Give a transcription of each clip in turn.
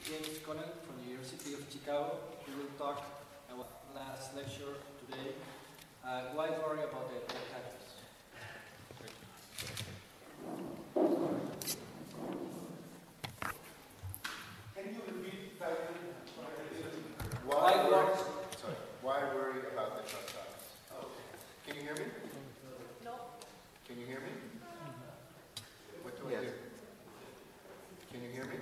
James Conant from the University of Chicago. He will talk about last lecture today. Why worry about the cactus? Can you repeat that? Why worry about the Tractatus? Oh. Can you hear me? No. Can you hear me? What do I do? Can you hear me?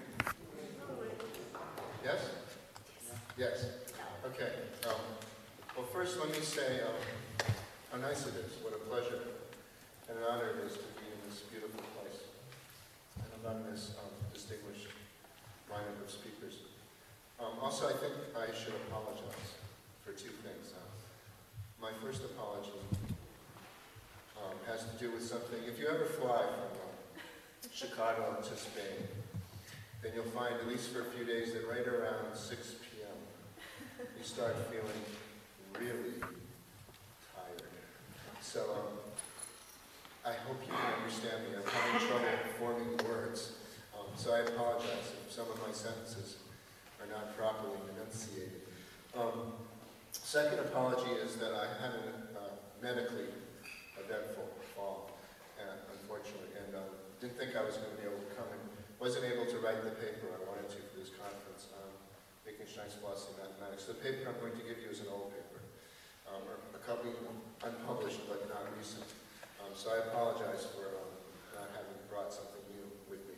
Yes? Yes. Okay. Well, first let me say how nice it is. What a pleasure and an honor it is to be in this beautiful place and among this distinguished lineup of speakers. Also, I think I should apologize for two things. My first apology has to do with something. If you ever fly from Chicago to Spain, then you'll find, at least for a few days, that right around 6 p.m. you start feeling really tired. So I hope you can understand me. I'm having trouble forming words. So I apologize if some of my sentences are not properly enunciated. Second apology is that I had a medically eventful fall, unfortunately, and didn't think I was going to be able to come and wasn't able to write the paper I wanted to for this conference on Wittgenstein's philosophy of mathematics. The paper I'm going to give you is an old paper, a couple unpublished but not recent. So I apologize for not having brought something new with me.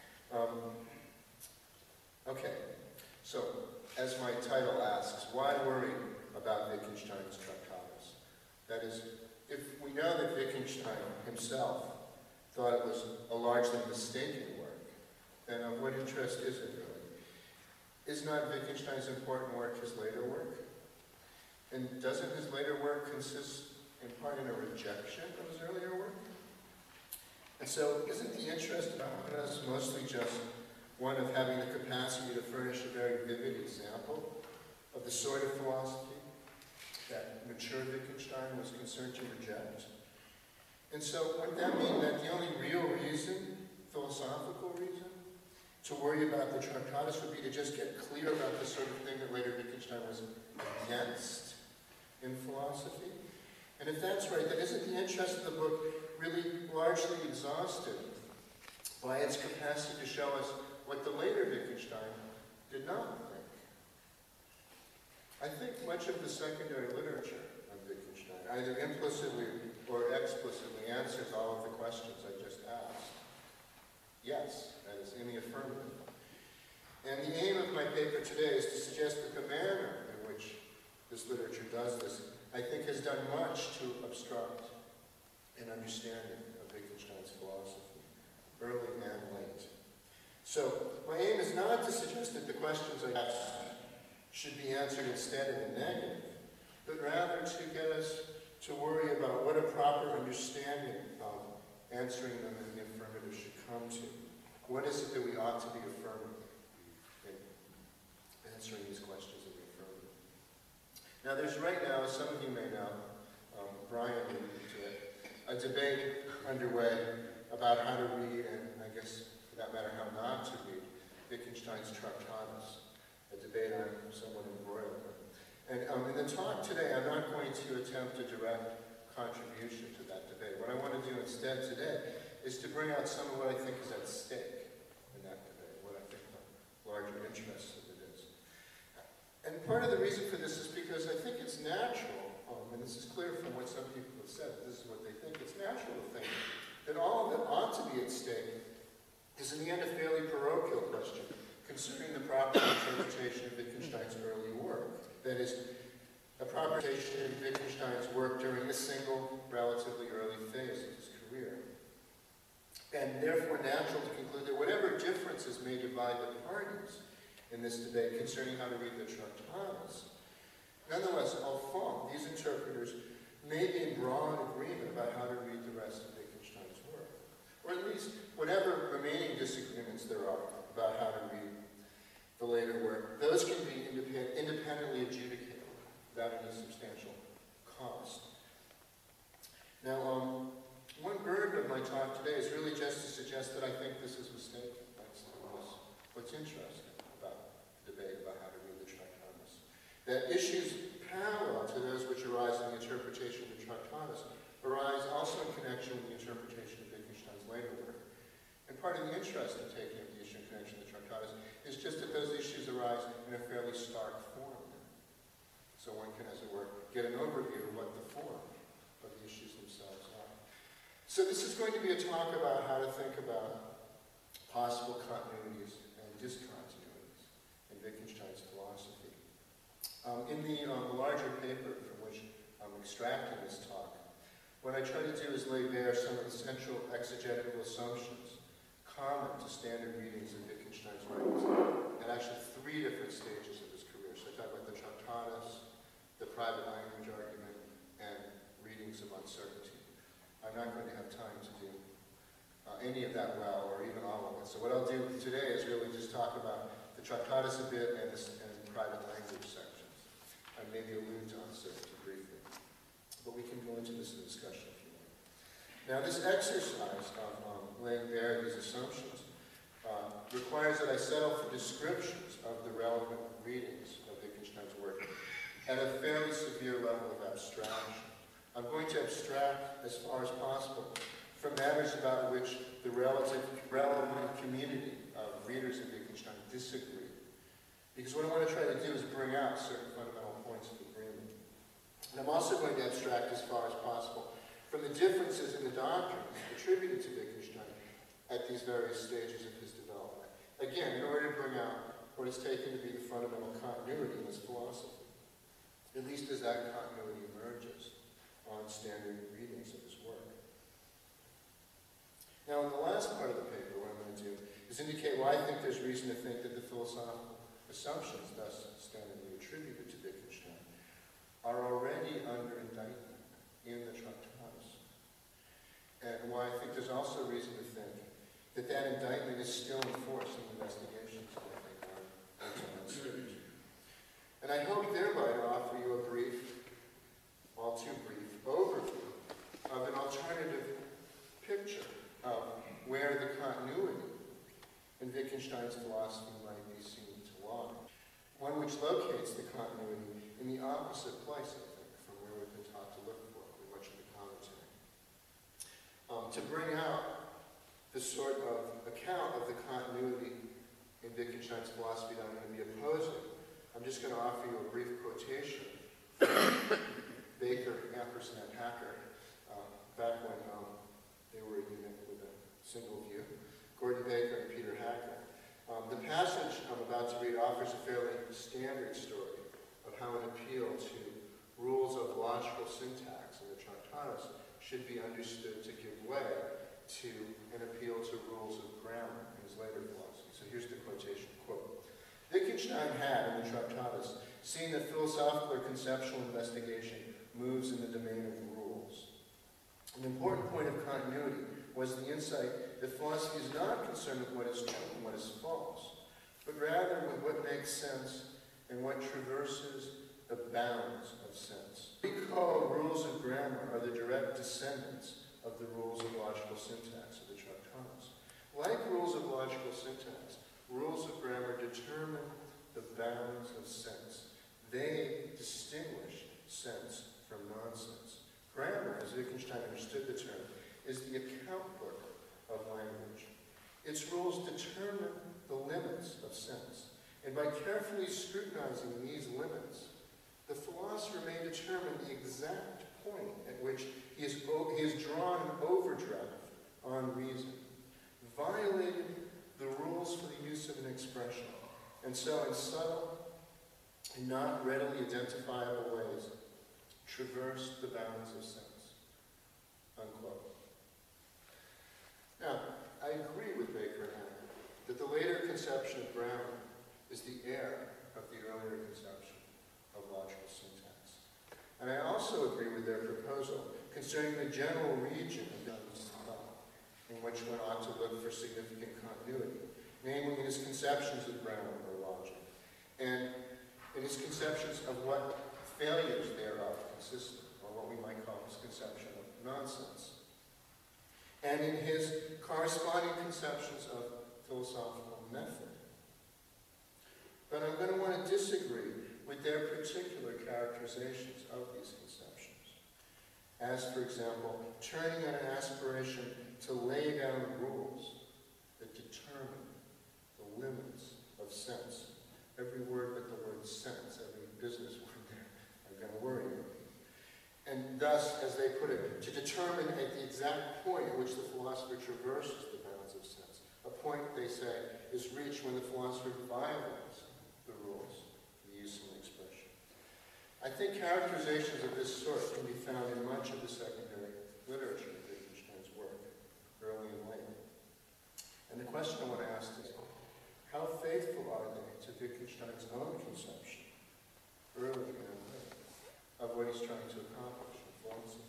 Okay, so as my title asks, why worry about Wittgenstein's Tractatus? That is, if we know that Wittgenstein himself thought it was a largely mistaken work, then of what interest is it really? Is not Wittgenstein's important work his later work? And doesn't his later work consist in part in a rejection of his earlier work? And so isn't the interest about us mostly just one of having the capacity to furnish a very vivid example of the sort of philosophy that mature Wittgenstein was concerned to reject? And so would that mean that the only real reason, philosophical reason, to worry about the Tractatus would be to just get clear about the sort of thing that later Wittgenstein was against in philosophy? And if that's right, then isn't the interest of the book really largely exhausted by its capacity to show us what the later Wittgenstein did not think? I think much of the secondary literature of Wittgenstein either implicitly or explicitly answers all of the questions I just asked. Yes, that is in the affirmative. And the aim of my paper today is to suggest that the manner in which this literature does this, I think, has done much to obstruct an understanding of Wittgenstein's philosophy, early and late. So, my aim is not to suggest that the questions I asked should be answered instead in the negative, but rather to get us to worry about what a proper understanding of answering them in the affirmative should come to. What is it that we ought to be affirming in answering these questions in the affirmative? Now, there's right now, as some of you may know, Brian alluded to it, a debate underway about how to read, and I guess for that matter, how not to read, Wittgenstein's Tractatus, a debate I'm somewhat embroiled in. And in the talk today, I'm not going to attempt a direct contribution to that debate. What I want to do instead today is to bring out some of what I think is at stake in that debate, what I think the larger interest of it is. And part of the reason for this is because I think it's natural, and this is clear from what some people have said, this is what they think, it's natural to think that all that ought to be at stake is in the end a fairly parochial question concerning the proper interpretation of Wittgenstein's early work. That is, a proper interpretation of Wittgenstein's work during a single, relatively early phase of his career. And therefore natural to conclude that whatever differences may divide the parties in this debate concerning how to read the Tractatus, nonetheless, au fond, these interpreters may be in broad agreement about how to read the rest of Wittgenstein's work. Or at least whatever remaining disagreements there are about how to read the later work, those can be independently adjudicated without any substantial cost. Now, one burden of my talk today is really just to suggest that I think this is mistaken. That's what's interesting about that issues parallel to those which arise in the interpretation of the Tractatus arise also in connection with the interpretation of Wittgenstein's later work. And part of the interest in taking up the issue in connection with the Tractatus is just that those issues arise in a fairly stark form. So one can, as it were, get an overview of what the form of the issues themselves are. So this is going to be a talk about how to think about possible continuities and discontinuities in Wittgenstein's philosophy. In the larger paper from which I'm extracting this talk, what I try to do is lay bare some of the central exegetical assumptions common to standard readings of Wittgenstein's writings, at actually 3 different stages of his career. So I talk about the Tractatus, the private language argument, and readings of uncertainty. I'm not going to have time to do any of that well, or even all of it. So what I'll do today is really just talk about the Tractatus a bit and private language sections. I maybe allude to uncertainty briefly. But we can go into this in discussion if you like. Now this exercise of laying bare these assumptions requires that I settle for descriptions of the relevant readings of Wittgenstein's work at a fairly severe level of abstraction. I'm going to abstract as far as possible from matters about which the relevant community of readers of Wittgenstein disagree. Because what I want to try to do is bring out certain fundamental points of agreement. And I'm also going to abstract as far as possible from the differences in the doctrines attributed to Wittgenstein at these various stages of his development. Again, in order to bring out what is taken to be the fundamental continuity in his philosophy, at least as that continuity emerges on standard readings of his work. Now, in the last part of the paper, what I'm going to do is indicate why I think there's reason to think that the philosophical assumptions thus standardly attributed to Wittgenstein are already under indictment in the Tractatus. And why I think there's also reason to think that that indictment is still in force in investigations that I think are uncertain. And I hope thereby to offer you a brief, all too brief, overview of an alternative picture of where the continuity in Wittgenstein's philosophy might be seen to lie. One which locates the continuity in the opposite place, I think, from where we've been taught to look for in much of the commentary. To bring out the sort of account of the continuity in Wittgenstein's philosophy that I'm going to be opposing, I'm just going to offer you a brief quotation from Baker, ampersand Hacker, back when they were a unit with a single view, Gordon Baker and Peter Hacker. The passage I'm about to read offers a fairly standard story of how an appeal to rules of logical syntax in the Tractatus should be understood to give way to an appeal to rules of grammar in his later philosophy. So here's the quotation, quote, Wittgenstein had, in the Tractatus, seen that philosophical or conceptual investigation moves in the domain of rules. An important point of continuity was the insight that philosophy is not concerned with what is true and what is false, but rather with what makes sense and what traverses the bounds of sense. We call rules of grammar are the direct descendants of the rules of logical syntax of the Tractatus. Like rules of logical syntax, rules of grammar determine the bounds of sense. They distinguish sense from nonsense. Grammar, as Wittgenstein understood the term, is the account book of language. Its rules determine the limits of sense. And by carefully scrutinizing these limits, the philosopher may determine the exact point at which he has drawn an overdraft on reason, violated the rules for the use of an expression, and so in subtle and not readily identifiable ways, traverse the bounds of sense. Unquote. Now, I agree with Baker and Hacker that the later conception of grammar is the heir of the earlier conception of logical syntax. And I also agree with their proposal concerning the general region of Wittgenstein's thought in which one ought to look for significant continuity, namely in his conceptions of grammar or logic, and in his conceptions of what failures thereof consist of, or what we might call his conception of nonsense, and in his corresponding conceptions of philosophical method. But I'm going to want to disagree with their particular characterizations of these conceptions. As, for example, turning on an aspiration to lay down rules that determine the limits of sense. Every word but the word sense, every business word there, are going to worry you. And thus, as they put it, to determine at the exact point at which the philosopher traverses the bounds of sense. A point, they say, is reached when the philosopher violates the rules, to use an expression. I think characterizations of this sort can be found in much of the secondary literature of Wittgenstein's work, early and late. And the question I want to ask is, how faithful are they to Wittgenstein's own conception, early and late, of what he's trying to accomplish in philosophy?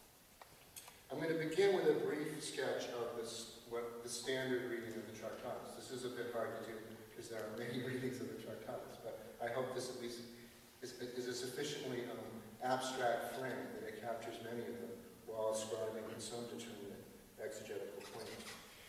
I'm going to begin with a brief sketch of this, what the standard reading of the Tractatus. This is a bit hard to do because there are many readings of the Tractatus, but I hope this at least is a sufficiently abstract frame that it captures many of them while ascribing some determinate exegetical claims.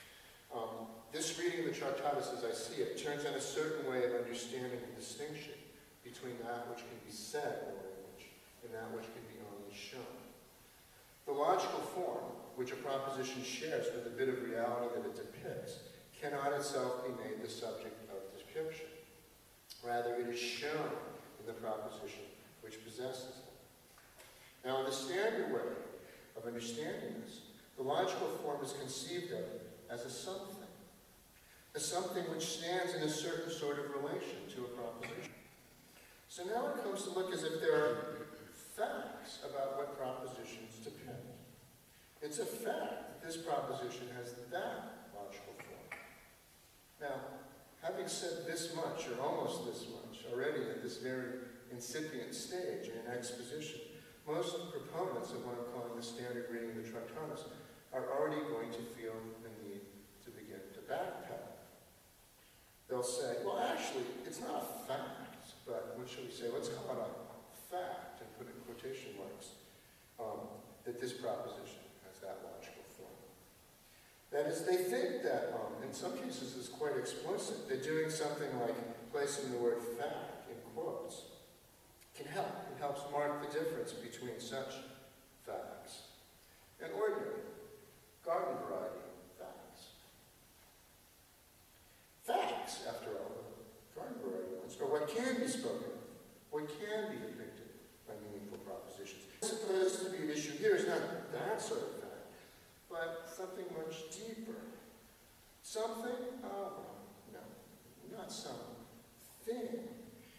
This reading of the Tractatus, as I see it, turns on a certain way of understanding the distinction between that which can be said in language and that which can be only shown. The logical form, which a proposition shares with the bit of reality that it depicts, cannot itself be made the subject of depiction. Rather, it is shown in the proposition which possesses it. Now, in the standard way of understanding this, the logical form is conceived of as a something which stands in a certain sort of relation to a proposition. So now it comes to look as if there are facts about what propositions depend. It's a fact that this proposition has that logical form. Now, having said this much, or almost this much, already at this very incipient stage in an exposition, most proponents of what I'm calling the standard reading of the Tractatus are already going to feel the need to begin to backpedal. They'll say, well, actually, it's not a fact, but what should we say? Let's call it a fact, and put it in quotation marks, that this proposition has that logical form. That is, they think that, in some cases it's quite explicit, that doing something like placing the word fact in quotes can help. It helps mark the difference between such facts and ordinary, garden variety facts. Facts, after all, garden variety ones, are what can be spoken of, what can be depicted by meaningful propositions. Supposed to be an issue here is not that sort of fact, but something much deeper. Something, no, not some thing.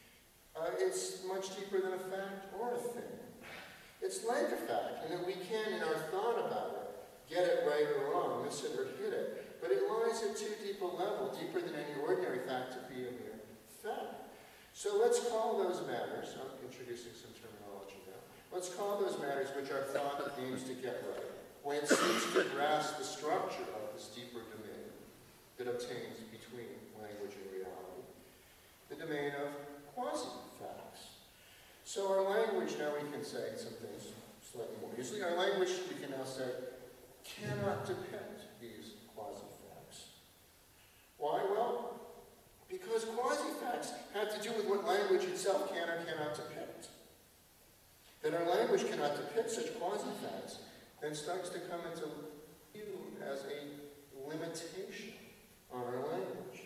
It's much deeper than a fact or a thing. It's like a fact, in that we can, in our thought about it, get it right or wrong, miss it or hit it, but it lies at too deep a level, deeper than any ordinary fact to be a mere fact. So let's call those matters, I'm introducing some terminology now, let's call those matters which our thought aims to get right, when it seeks to grasp the structure of this deeper domain that obtains between language and reality, the domain of quasi-facts. So our language, now we can say some things slightly more easily. Our language, we can now say, cannot depict these quasi-facts. Why? Well, because quasi-facts have to do with what language itself can or cannot depict. That our language cannot depict such quasi-facts then starts to come into view as a limitation on our language.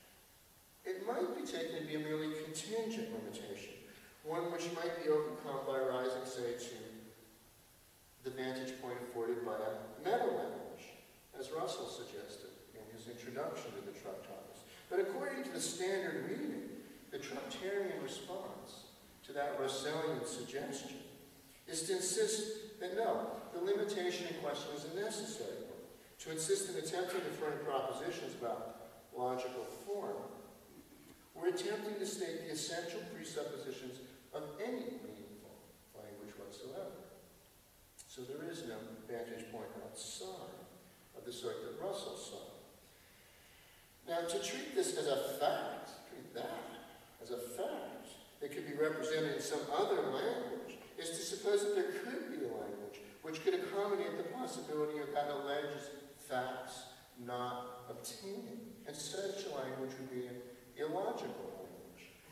It might be taken to be a merely contingent limitation, one which might be overcome by rising, say, to the vantage point afforded by a meta-language, as Russell suggested in his introduction to the Tractatus. But according to the standard reading, the Tractarian response to that Russellian suggestion is to insist that no, the limitation in question is a necessary one. To insist in attempting to frame propositions about logical form, we're attempting to state the essential presuppositions of any meaningful language whatsoever. So there is no vantage point outside of the sort that Russell saw. Now, to treat this as a fact, treat that as a fact that could be represented in some other language, is to suppose that there could be a language which could accommodate the possibility of that alleged facts not obtaining. And such a language would be an illogical language.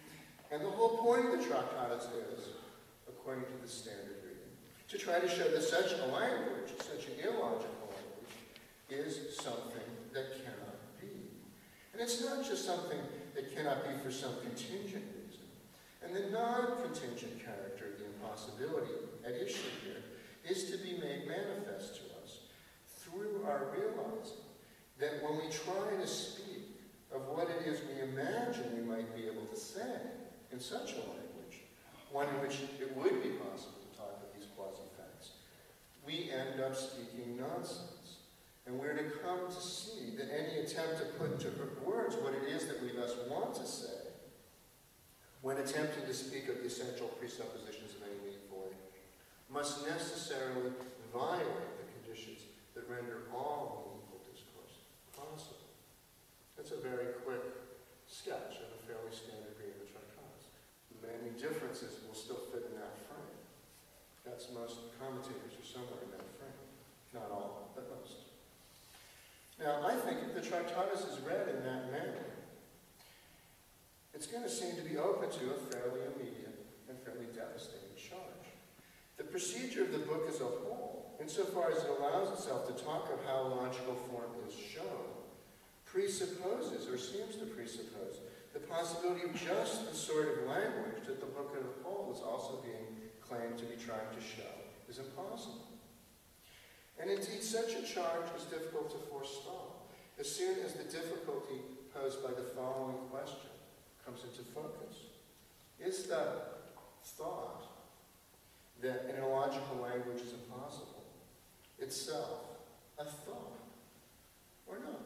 And the whole point of the Tractatus is, according to the standard reading, to try to show that such a language, such an illogical language, is something that cannot be. And it's not just something that cannot be for some contingent reason. And the non-contingent character of the impossibility at issue here is to be made manifest to us through our realizing that when we try to speak of what it is we imagine we might be able to say in such a language, one in which it would be possible to talk of these quasi-facts, we end up speaking nonsense. And we're to come to see that any attempt to put into words what it is that we thus want to say, when attempting to speak of the essential presuppositions of any meaningful way, must necessarily violate the conditions that render all meaningful discourse possible. That's a very quick sketch of a fairly standard reading of the Tractatus. Many differences will still fit in that frame. That's most commentators are somewhere in that frame. Not all, but most. Now, I think if the Tractatus is read in that manner, it's going to seem to be open to a fairly immediate and fairly devastating charge. The procedure of the book as a whole, insofar as it allows itself to talk of how logical form is shown, presupposes, or seems to presuppose, the possibility of just the sort of language that the book as a whole is also being claimed to be trying to show is impossible. And indeed, such a charge is difficult to forestall. As soon as the difficulty posed by the following question comes into focus, is the thought that an illogical language is impossible itself a thought or not?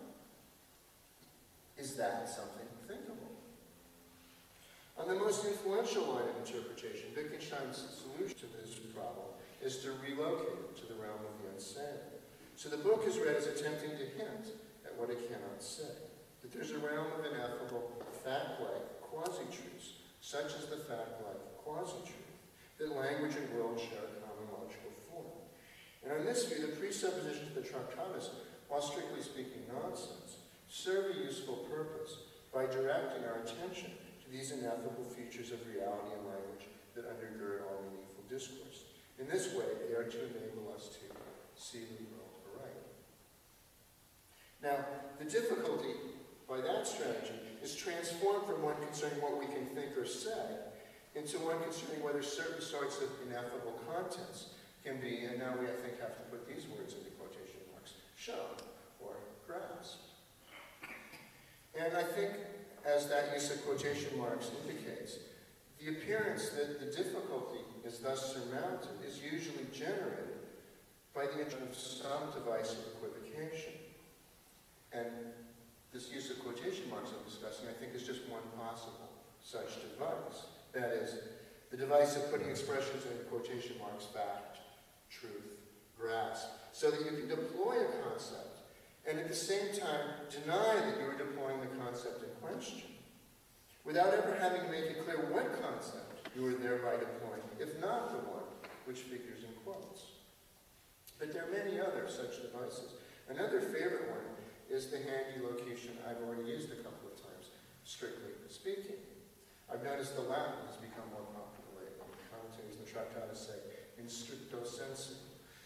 Is that something thinkable? On the most influential line of interpretation, Wittgenstein's solution to this problem is to relocate it to the realm of the insane. So the book is read as attempting to hint at what it cannot say, that there's a realm of ineffable, fact-like quasi-truths, such as the fact-like quasi-truth, that language and world share a common logical form. And on this view, the presuppositions of the Tractatus, while strictly speaking nonsense, serve a useful purpose by directing our attention to these ineffable features of reality and language that undergird all meaningful discourse. In this way, they are to enable us to see the world aright. Now, the difficulty by that strategy is transformed from one concerning what we can think or say into one concerning whether certain sorts of ineffable contents can be, and now we, I think, have to put these words into quotation marks, shown or grasped. And I think, as that use of quotation marks indicates, the appearance that the difficulty is thus surmounted is usually generated by the introduction of some device of equivocation. And this use of quotation marks I'm discussing, I think, is just one possible such device. That is, the device of putting expressions in quotation marks, fact, truth, grasp, so that you can deploy a concept and at the same time deny that you are deploying the concept in question, without ever having to make it clear what concept you are thereby deploying, if not the one which figures in quotes. But there are many other such devices. Another favorite one is the handy locution I've already used a couple of times, strictly speaking. I've noticed the Latin has become more popular lately. Commentators in the Tractatus say, in stricto sensu.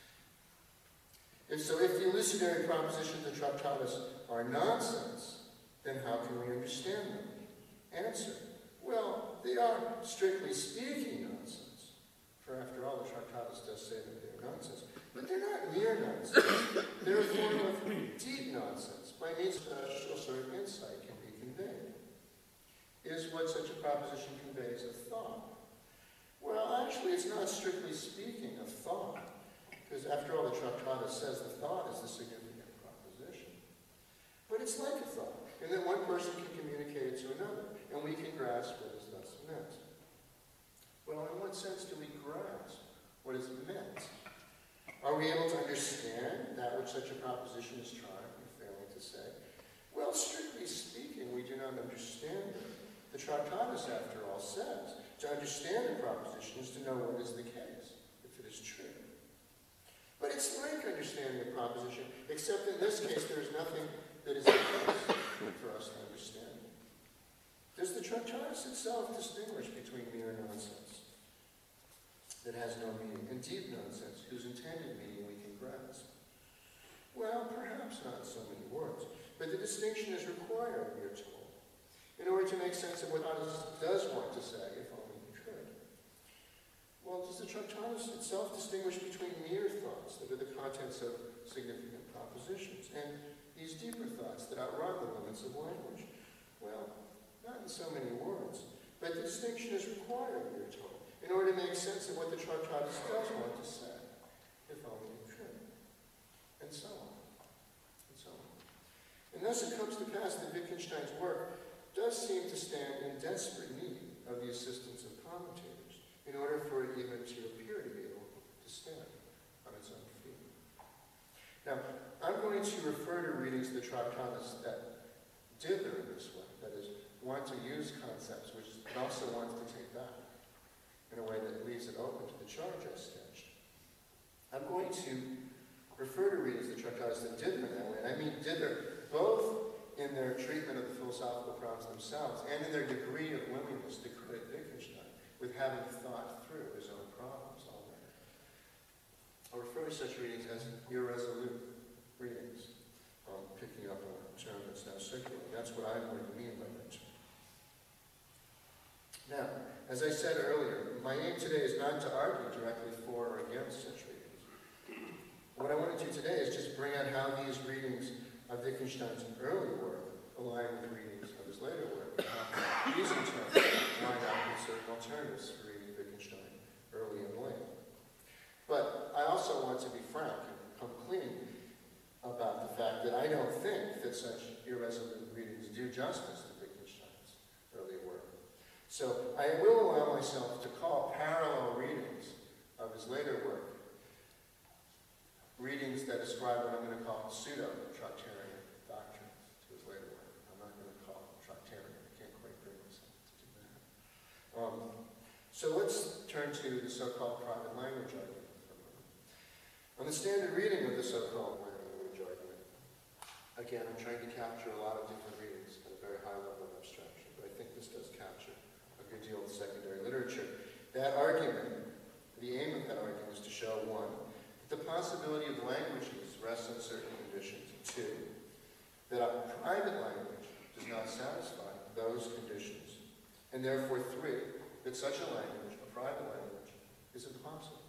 If the elucidatory propositions of the Tractatus are nonsense, then how can we understand them? Answer, well, they are, strictly speaking, nonsense. For after all, the Tractatus does say that they are nonsense. But they're not mere nonsense. They're a form of deep nonsense, by means of a sort of insight can be conveyed. Is what such a proposition conveys a thought? Well, actually, it's not strictly speaking a thought, because after all, the Tractatus says the thought is the significant proposition. But it's like a thought, in that one person can communicate it to another, and we can grasp what is thus meant. Well, in what sense do we grasp what is meant? Are we able to understand that which such a proposition is trying or failing to say? Well, strictly speaking, we do not understand it. The Tractatus, after all, says to understand a proposition is to know what is the case, if it is true. But it's like understanding a proposition, except in this case there is nothing that is the case for us to understand. Does the Tractatus itself distinguish between mere nonsense that has no meaning and deep nonsense whose intended meaning we can grasp? Well, perhaps not in so many words, but the distinction is required, we are told, in order to make sense of what Tractatus does want to say, if only he could. Well, does the Tractatus itself distinguish between mere thoughts that are the contents of significant propositions and these deeper thoughts that outrun the limits of language? Well, not in so many words, but the distinction is required, we are told, in order to make sense of what the Tractatus does want to say, if only it could, and so on, and so on. And thus it comes to pass that Wittgenstein's work does seem to stand in desperate need of the assistance of commentators in order for it even to appear to be able to stand on its own feet. Now, I'm going to refer to readings of the Tractatus that dither in this way, that is, want to use concepts which it also wants to take back in a way that leaves it open to the charge I sketched. I'm going to refer to readings of the Tractatus that dither in that way, and I mean dither both in their treatment of the philosophical problems themselves and in their degree of willingness to credit Wittgenstein with having thought through his own problems already. I'll refer to such readings as irresolute readings, picking up on a term that's now circulating. That's what I'm going to mean by that term. Now, as I said earlier, my aim today is not to argue directly for or against such readings. What I want to do today is just bring out how these readings of Wittgenstein's early work align with readings of his later work, and how these in turn line up with certain alternatives for reading Wittgenstein early and late. But I also want to be frank and come clean about the fact that I don't think that such irresolute readings do justice to Wittgenstein's early work. So I will allow myself to call parallel readings of his later work readings that describe what I'm going to call pseudo-Tractarian doctrines to his later work. I'm not going to call them Tractarian. I can't quite bring myself to do that. So let's turn to the so-called private language argument for a moment. On the standard reading of the so-called language argument, again, I'm trying to capture a lot of different readings at a very high level of abstraction, but I think this does capture a good deal of secondary literature. That argument, the aim of that argument is to show, one, the possibility of language use rests on certain conditions. Two, that a private language does not satisfy those conditions. And therefore, three, that such a language, a private language, is impossible.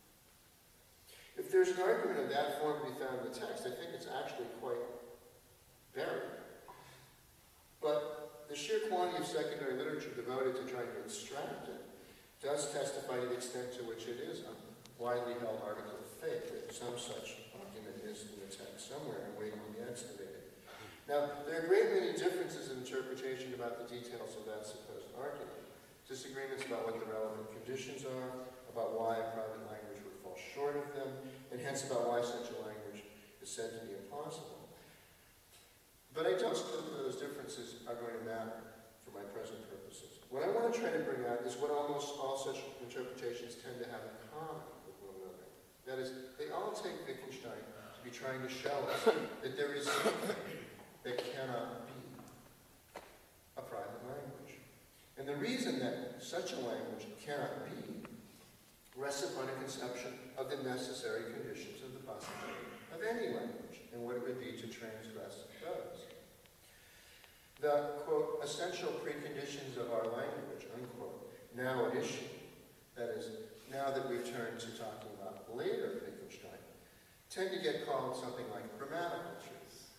If there's an argument of that form to be found in the text, I think it's actually quite varied. But the sheer quantity of secondary literature devoted to trying to extract it does testify to the extent to which it is a widely held article of faith that some such argument is in the text somewhere and waiting to be excavated. Now, there are a great many differences in interpretation about the details of that supposed argument. Disagreements about what the relevant conditions are, about why a private language would fall short of them, and hence about why such a language is said to be impossible. But I don't think that those differences are going to matter for my present purposes. What I want to try to bring out is what almost all such interpretations tend to have in common with one another. That is, they all take Wittgenstein to be trying to show us that there is something that cannot be a private language. And the reason that such a language cannot be rests upon a conception of the necessary conditions of the possibility of any language and what it would be to transgress those. The, quote, essential preconditions of our language, unquote, now at issue, that is, now that we've turned to talking about later Wittgenstein, tend to get called something like grammatical truths.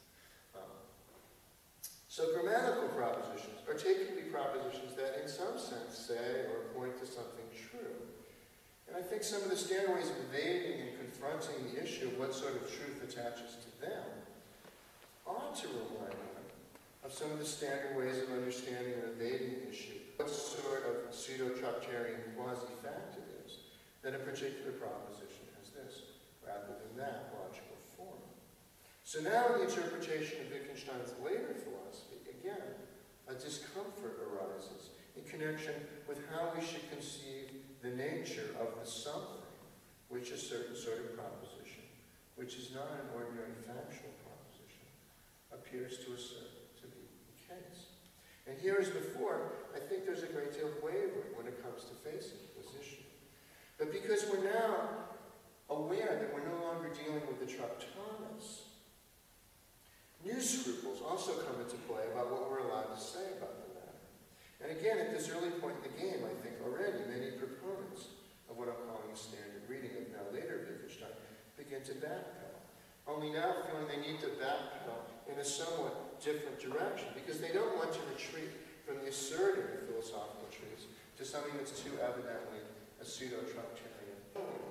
So grammatical propositions are taken to be propositions that in some sense say or point to something true. And I think some of the standard ways of evading and confronting the issue of what sort of truth attaches to them ought to remind one of some of the standard ways of understanding and evading the issue, what sort of pseudo-Tractarian quasi-fact it is that a particular proposition has this, rather than that logical form. So now in the interpretation of Wittgenstein's later philosophy, again, a discomfort arises in connection with how we should conceive the nature of the something, which a certain sort of proposition, which is not an ordinary factual proposition, appears to assert to be the case. And here as before, I think there's a great deal of wavering when it comes to facing this issue. But because we're now aware that we're no longer dealing with the Tractatus, new scruples also come into play about what we're allowed to say about the matter. And again, at this early point in the game, I think already many proponents of what I'm calling a standard reading of now later Wittgenstein begin to backpedal. Only now feeling they need to backpedal in a somewhat different direction because they don't want to retreat from the asserting of philosophical truths to something that's too evidently a pseudo-Tractarian.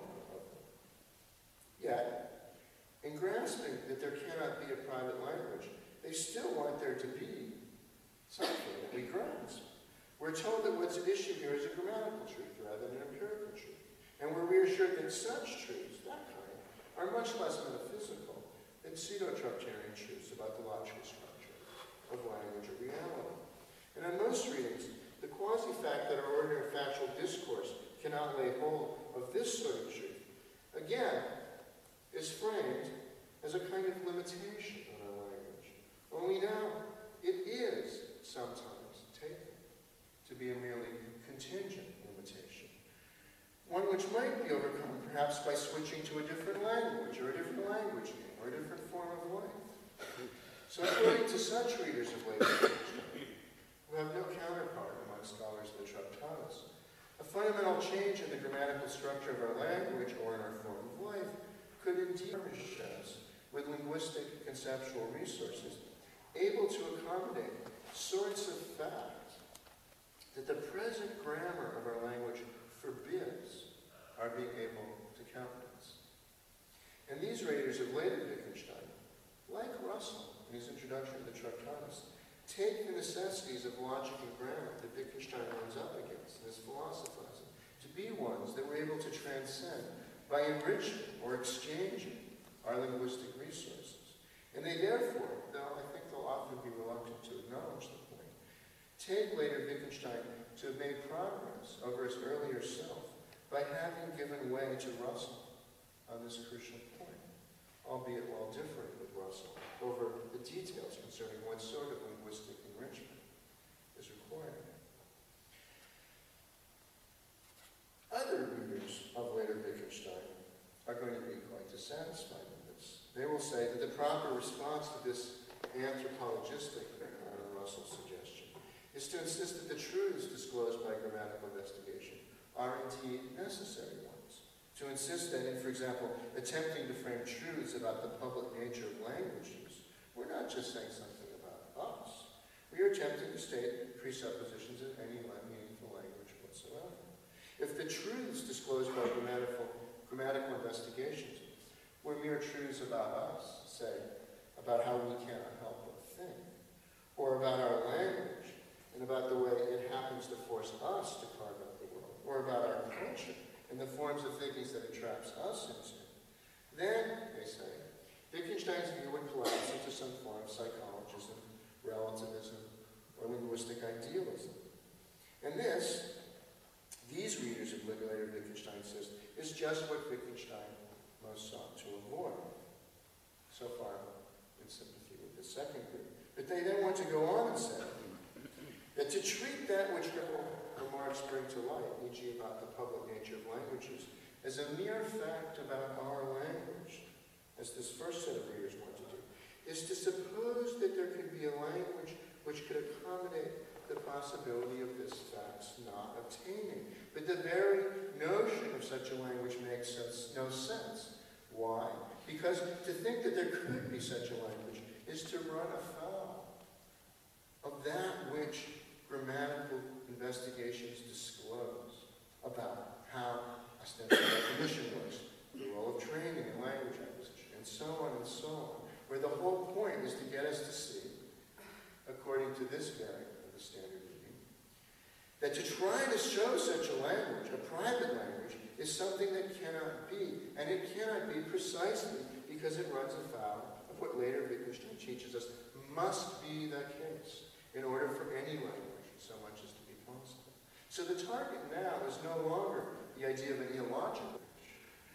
Yet, in grasping that there cannot be a private language, they still want there to be something that we grasp. We're told that what's at issue here is a grammatical truth rather than an empirical truth. And we're reassured that such truths, that kind, are much less metaphysical than pseudo-Tractarian truths about the logical structure of language or reality. And in most readings, the quasi-fact that our ordinary factual discourse cannot lay hold of this sort of truth, again, is framed as a kind of limitation on our language. Only now, it is sometimes taken to be a merely contingent limitation. One which might be overcome perhaps by switching to a different language or a different language name or a different form of life. So according to such readers of late Wittgenstein, who have no counterpart among scholars of the Tractatus, a fundamental change in the grammatical structure of our language or in our form of life could indeed furnish us with linguistic conceptual resources able to accommodate sorts of facts that the present grammar of our language forbids our being able to countenance. And these readers of later Wittgenstein, like Russell in his introduction to the Tractatus, take the necessities of logic and grammar that Wittgenstein runs up against in his philosophizing to be ones that we're able to transcend by enriching or exchanging our linguistic resources. And they therefore, though I think they'll often be reluctant to acknowledge the point, take later Wittgenstein to have made progress over his earlier self by having given way to Russell on this crucial point, albeit while differing with Russell over the details concerning what sort of linguistic enrichment is required. Other readers of later Wittgenstein are going to be quite dissatisfied with this. They will say that the proper response to this anthropologistic Russell suggestion is to insist that the truths disclosed by grammatical investigation are indeed necessary ones. To insist that in, for example, attempting to frame truths about the public nature of language use, we're not just saying something about us. We are attempting to state presuppositions of any meaningful language whatsoever. If the truths disclosed by grammatical investigations were mere truths about us, say, about how we cannot help but think, or about our language, and about the way it happens to force us to carve out the world, or about our culture, and the forms of thinking that it traps us into, then, they say, Wittgenstein's view would collapse into some form of psychologism, relativism, or linguistic idealism. And these readers of later Wittgenstein says, is just what Wittgenstein most sought to avoid. So far, in sympathy with the second group. But they then want to go on and say that to treat that which remarks bring to light, e.g. about the public nature of languages, as a mere fact about our language, as this first set of readers want to do, is to suppose that there could be a language which could accommodate the possibility of this fact's not obtaining. But the very notion of such a language makes no sense. Why? Because to think that there could be such a language is to run afoul of that which grammatical investigations disclose about how ostensible recognition works, the role of training in language acquisition, and so on, where the whole point is to get us to see, according to this variant of the standard reading, that to try to show such a language, a private language, is something that cannot be. And it cannot be precisely because it runs afoul of what later Wittgenstein teaches us must be the case in order for any language so much as to be possible. So the target now is no longer the idea of an illogical language,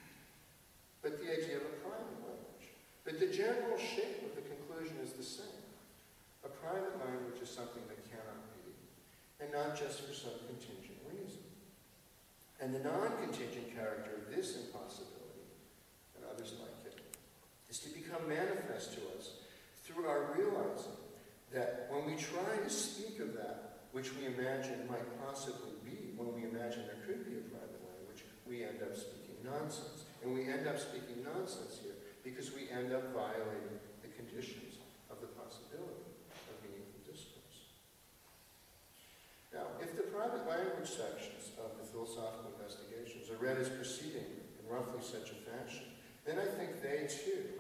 but the idea of a private language. But the general shape of the conclusion is the same. A private language is something that cannot be, and not just for some contingent reason. And the non-contingent character of this impossibility, and others like it, is to become manifest to us through our realizing that when we try to speak of that which we imagine might possibly be, when we imagine there could be a private language, we end up speaking nonsense. And we end up speaking nonsense here because we end up violating the conditions of the possibility of meaningful discourse. Now, if the private language sections of the philosophical investigations are read as proceeding in roughly such a fashion, then I think they too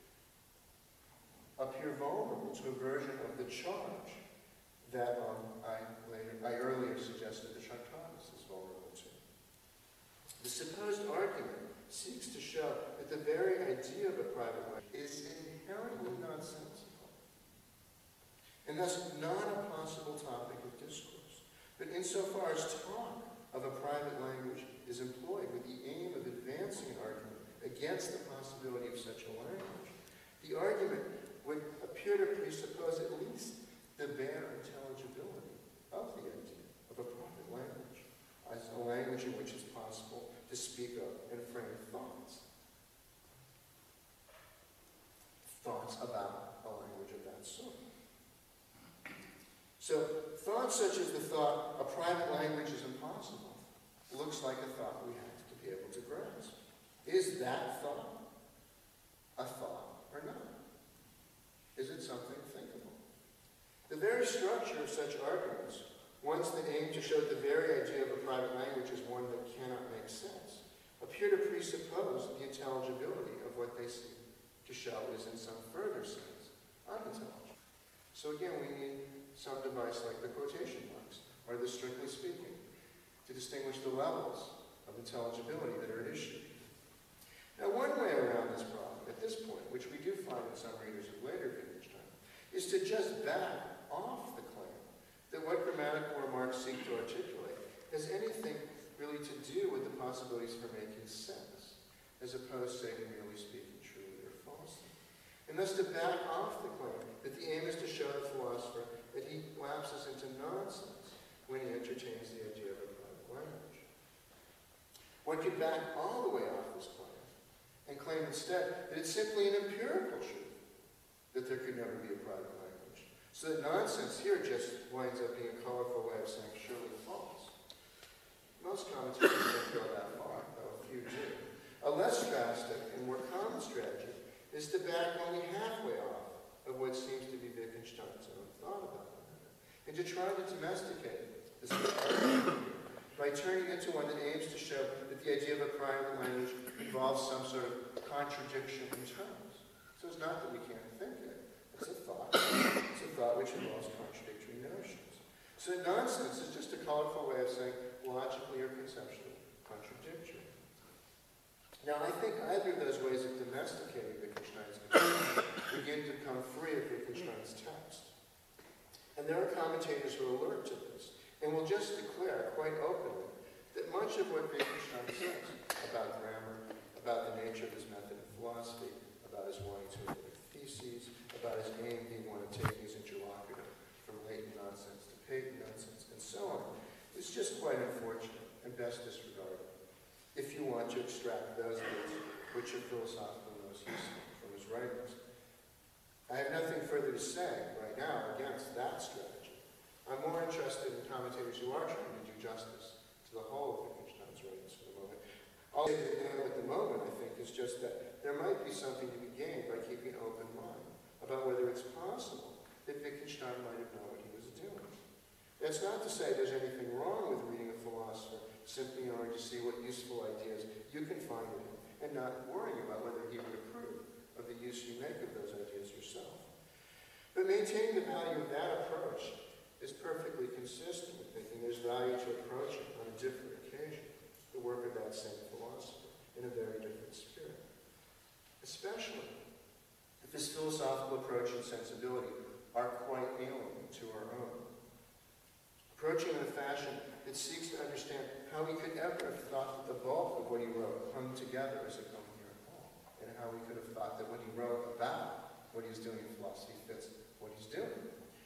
appear vulnerable to a version of the charge that I earlier suggested that Chartaris is vulnerable to. The supposed argument seeks to show that the very idea of a private language is inherently nonsensical, and thus not a possible topic of discourse. But insofar as talk of a private language is employed with the aim of advancing an argument against the possibility of such a language, the argument would appear to presuppose at least the bare intelligibility of the idea of a private language, as a language in which it's possible to speak of and frame thoughts. Thoughts about a language of that sort. So, thoughts such as the thought, a private language is impossible, looks like a thought we have to be able to grasp. Is that thought a thought or not? Is it something thinkable? The very structure of such arguments, ones that aim to show the very idea of a private language is one that cannot make sense, appear to presuppose the intelligibility of what they seek to show is in some further sense unintelligible. So again, we need some device like the quotation marks, or the strictly speaking, to distinguish the levels of intelligibility that are at issue. Now, one way around this problem, at this point, which we do find in some readers of later Wittgenstein, is to just back off the claim that what grammatical remarks seek to articulate has anything really to do with the possibilities for making sense, as opposed to merely speaking truly or falsely. And thus to back off the claim that the aim is to show the philosopher that he lapses into nonsense when he entertains the idea of a private language. One could back all the way off this claim and claim instead that it's simply an empirical truth that there could never be a private language. So that nonsense here just winds up being a colorful way of saying surely false. Most commentators don't go that far, though a few do. A less drastic and more common strategy is to back only halfway off of what seems to be Wittgenstein's own thought about the matter, and to try to domesticate this argument by turning it into one that aims to show that the idea of a private language involves some sort of contradiction in terms. So it's not that we can't think it. It's a thought. It's a thought which involves contradictory notions. So nonsense is just a colorful way of saying logically or conceptually contradictory. Now, I think either of those ways of domesticating Wittgenstein's conception begin to come free of Wittgenstein's text. And there are commentators who are alert to this, and will just declare quite openly that much of what Wittgenstein says about grammar, about the nature of his method of philosophy, about his wanting to avoid theses, about his aim being one of taking his interlocutor from latent nonsense to patent nonsense, and so on, is just quite unfortunate and best disregarded if you want to extract those bits which are philosophically most useful from his writings. I have nothing further to say right now against that strategy. I'm more interested in commentators who are trying to do justice to the whole of Wittgenstein's writings for the moment. All I say now at the moment, I think, is just that there might be something to be gained by keeping an open mind about whether it's possible that Wittgenstein might have known what he was doing. That's not to say there's anything wrong with reading a philosopher simply in order to see what useful ideas you can find in him, and not worrying about whether he would approve of the use you make of those ideas yourself. But maintaining the value of that approach is perfectly consistent with thinking there's value to approaching on a different occasion the work of that same philosopher in a very different spirit. Especially if his philosophical approach and sensibility are quite alien to our own. Approaching in a fashion that seeks to understand how he could ever have thought that the bulk of what he wrote hung together as a coherent whole, and how he could have thought that what he wrote about what he was doing in philosophy fits what he's doing.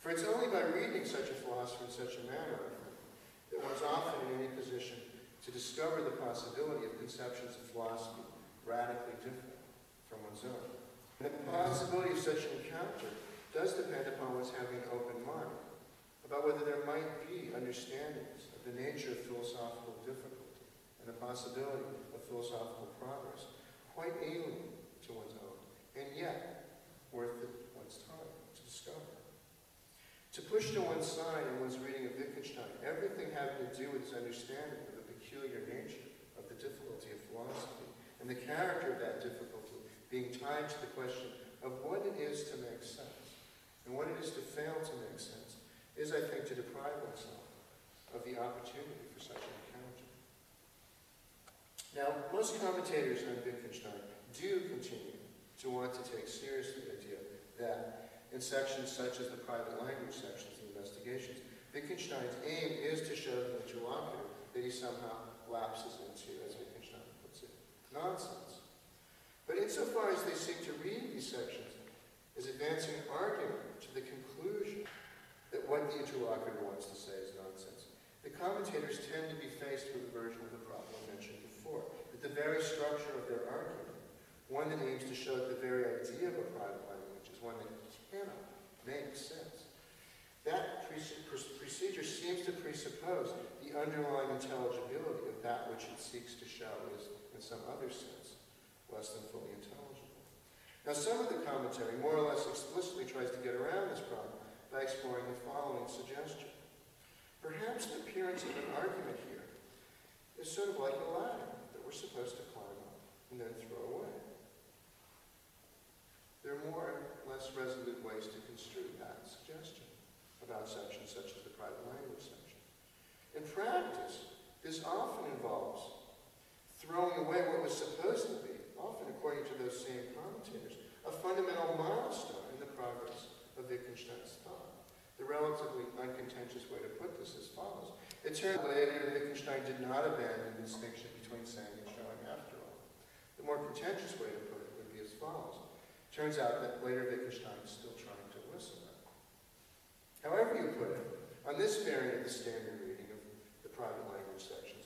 For it's only by reading such a philosopher in such a manner, I think, that one's often in any position to discover the possibility of conceptions of philosophy radically different from one's own. And the possibility of such an encounter does depend upon one's having an open mind about whether there might be understandings of the nature of philosophical difficulty and the possibility of philosophical progress quite alien to one's own, and yet worth one's time to discover. To push to one side in one's reading of Wittgenstein everything having to do with his understanding of the peculiar nature of the difficulty of philosophy and the character of that difficulty being tied to the question of what it is to make sense and what it is to fail to make sense is, I think, to deprive oneself of the opportunity for such an encounter. Now, most commentators on Wittgenstein do continue to want to take seriously the idea that in sections such as the private language sections and investigations, Wittgenstein's aim is to show the interlocutor that he somehow lapses into, as Wittgenstein puts it, nonsense. But insofar as they seek to read these sections as advancing an argument to the conclusion that what the interlocutor wants to say is nonsense, the commentators tend to be faced with a version of the problem I mentioned before, that the very structure of their argument, one that aims to show that the very idea of a private language is one that cannot make sense. That procedure seems to presuppose the underlying intelligibility of that which it seeks to show is, in some other sense, less than fully intelligible. Now, some of the commentary more or less explicitly tries to get around this problem by exploring the following suggestion. Perhaps the appearance of an argument here is sort of like a ladder that we're supposed to climb up and then throw away. There are more or less resolute ways to construe that suggestion about sections such as the private language section. In practice, this often involves throwing away what was supposed to be, often according to those same commentators, a fundamental milestone in the progress of Wittgenstein's thought. The relatively uncontentious way to put this is as follows. It turns out later that Wittgenstein did not abandon the distinction between saying and showing after all. The more contentious way to put it would be as follows. It turns out that later Wittgenstein is still trying to whistle it. However you put it, on this variant of the standard reading of the private language sections,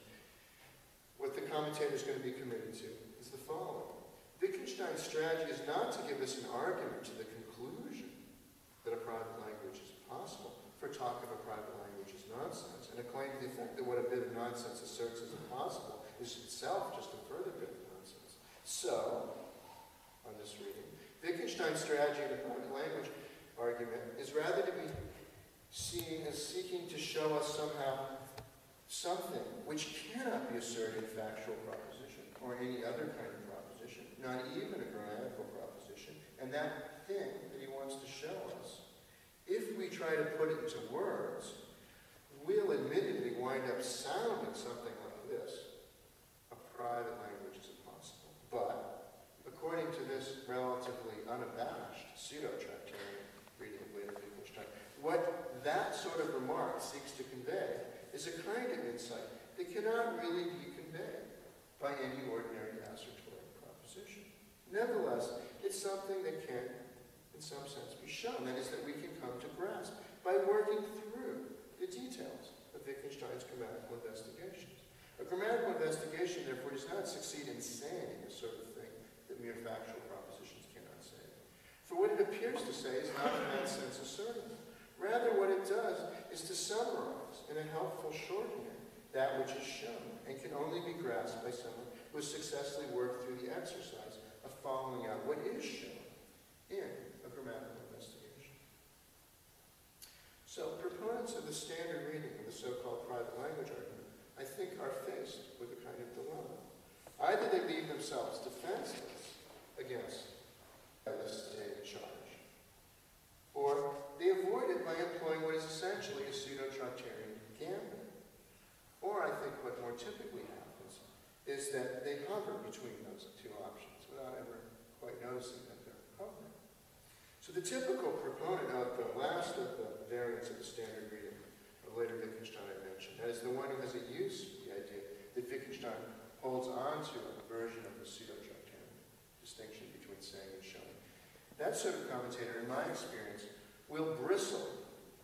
what the commentator is going to be committed to is the following. Wittgenstein's strategy is not to give us an argument to the conclusion that a private language is possible, for talk of a private language is nonsense, and a claim to the effect that what a bit of nonsense asserts is impossible is itself just a further bit of nonsense. So, on this reading, Wittgenstein's strategy in the private language argument is rather to be seen as seeking to show us somehow something which cannot be asserted factual proposition or any other kind of proposition, not even a grammatical proposition, and that thing that he wants to show us, if we try to put it into words, will admittedly wind up sounding something like this. A private language is impossible. But, according to this relatively unabashed pseudo-Tractarian reading of later Wittgenstein, what that sort of remark seeks to convey is a kind of insight that cannot really be conveyed by any ordinary assertory proposition. Nevertheless, it's something that can, in some sense, be shown. That is, that we can come to grasp by working through the details of Wittgenstein's grammatical investigations. A grammatical investigation, therefore, does not succeed in saying the sort of thing that mere factual propositions cannot say. For what it appears to say is not in that sense assertive. Rather, what it does is to summarize in a helpful shorthand that which is shown and can only be grasped by someone who has successfully worked through the exercise of following out what is shown in a grammatical investigation. So, proponents of the standard reading of the so-called private language argument, I think, are faced with a kind of dilemma. Either they leave themselves defenseless against the stated charge, or they avoid it by employing what is essentially a pseudo-Tractarian gambit. Or I think what more typically happens is that they hover between those two options without ever quite noticing that they're hovering. So the typical proponent of the last of the variants of the standard reading of later Wittgenstein I mentioned, that is the one who has a use for the idea that Wittgenstein holds on to a version of the pseudo-Tractarian distinction between saying and showing. That sort of commentator, in my experience, will bristle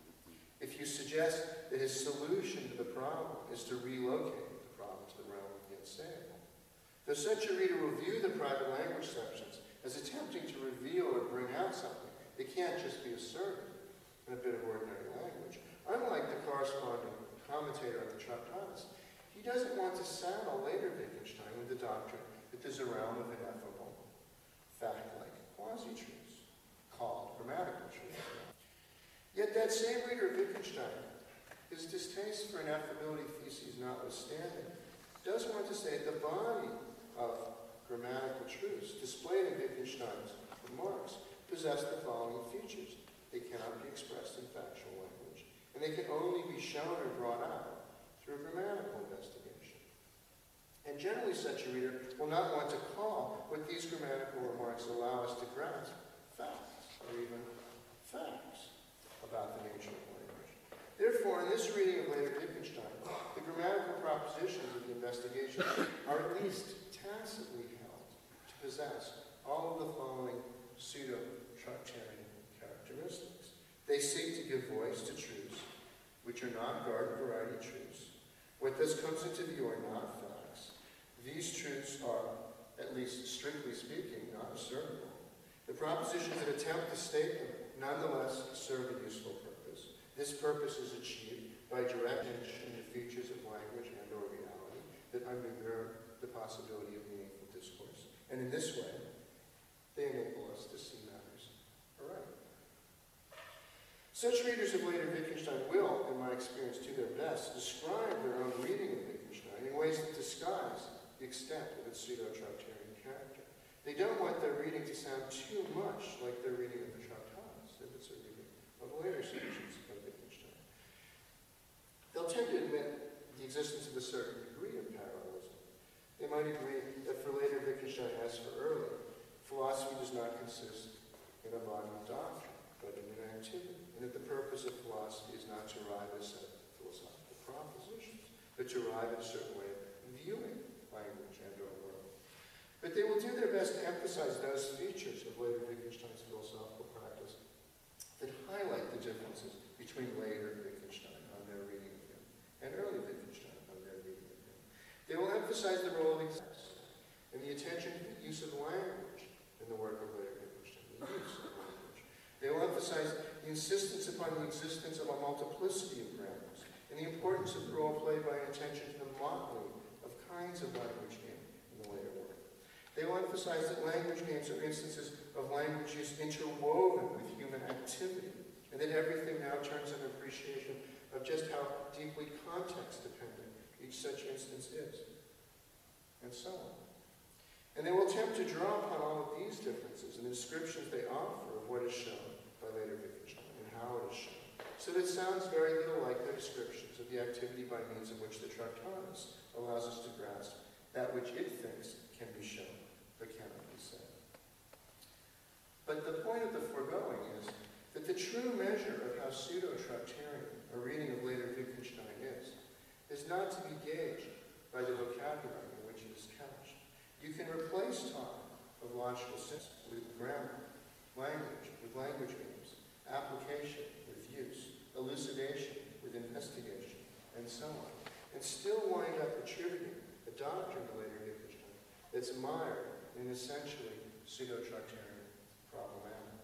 suggest that his solution to the problem is to relocate the problem to the realm of the insane. Though such a reader will view the private language sections as attempting to reveal or bring out something, they can't just be asserted in a bit of ordinary language. Unlike the corresponding commentator on the Tractatus, he doesn't want to saddle later Wittgenstein with the doctrine that there's a realm of ineffable, fact-like quasi-truths, called grammatical truths. Yet that same reader of Wittgenstein, his distaste for ineffability theses notwithstanding, does want to say that the body of grammatical truths displayed in Wittgenstein's remarks possess the following features. They cannot be expressed in factual language, and they can only be shown or brought out through grammatical investigation. And generally such a reader will not want to call what these grammatical remarks allow us to grasp facts, or even facts, about the nature of language. Therefore, in this reading of later Wittgenstein, the grammatical propositions of the investigation are at least tacitly held to possess all of the following pseudo-Tractarian characteristics. They seek to give voice to truths, which are not garden variety truths. What thus comes into view are not facts. These truths are, at least strictly speaking, not assertable. The propositions that attempt to state them nonetheless serve a useful purpose. This purpose is achieved by direct attention to features of language and or reality that undergird the possibility of meaningful discourse. And in this way, they enable us to see matters aright. Such readers of later Wittgenstein will, in my experience, do their best to describe their own reading of Wittgenstein in ways that disguise the extent of its pseudo-Tractarian character. They don't want their reading to sound too much like their reading of the Tractatus, if it's a reading of later sections of Wittgenstein. They'll tend to admit the existence of a certain degree of parallelism. They might agree that for later Wittgenstein, as for early, philosophy does not consist in a body of doctrine, but in an activity, and that the purpose of philosophy is not to arrive at a set of philosophical propositions, but to arrive at a certain way of viewing language and or world. But they will do their best to emphasize those features of later Wittgenstein's philosophical practice that highlight the differences between later Wittgenstein on their reading of him and early Wittgenstein on their reading of him. They will emphasize the role of text and the attention to the use of language in the work of later Wittgenstein, the use of language. They will emphasize the insistence upon the existence of a multiplicity of grammars and the importance of the role played by attention to the motley of kinds of language in the later work. They will emphasize that language names are instances of language use interwoven with human activity, and that everything now turns an appreciation of just how deeply context-dependent each such instance is, and so on. And they will attempt to draw upon all of these differences and the descriptions they offer of what is shown by later Wittgenstein and how it is shown, so that it sounds very little like their descriptions of the activity by means of which the Tractatus allows us to grasp that which it thinks can be shown, but cannot be said. But the point of the foregoing is that the true measure of how pseudo-Tractarian a reading of later Wittgenstein is not to be gauged by the vocabulary in which it is couched. You can replace talk of logical sense with grammar, language with language names, application with use, elucidation with investigation, and so on, and still wind up attributing a doctrine to later Wittgenstein that's mired in an essentially pseudo-Tractarian problematic.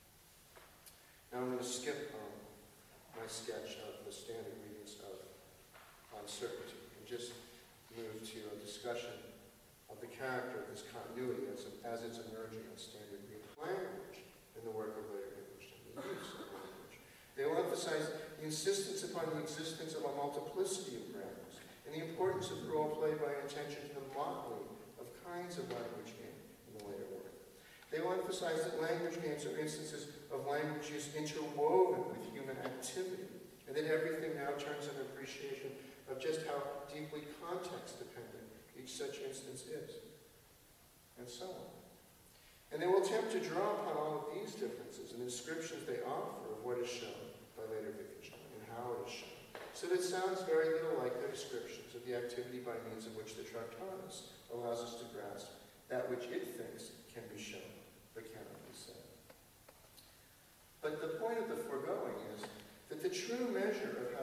Now I'm going to skip my sketch of the standard readings of uncertainty and just move to a discussion of the character of this continuity as it's emerging in standard reading. Language in the work of later Wittgenstein, the use of language. They will emphasize the insistence upon the existence of a multiplicity of grammars and the importance of the role played by attention to the motley of kinds of language in the later work. They will emphasize that language names are instances of language use interwoven with human activity, and that everything now turns an appreciation of just how deeply context-dependent each such instance is, and so on. And they will attempt to draw upon all of these differences and the descriptions they offer of what is shown by later Wittgenstein and how it is shown, so that it sounds very little like their descriptions of the activity by means of which the Tractatus allows us to grasp that which it thinks can be shown, but cannot be said. But the point of the foregoing is that the true measure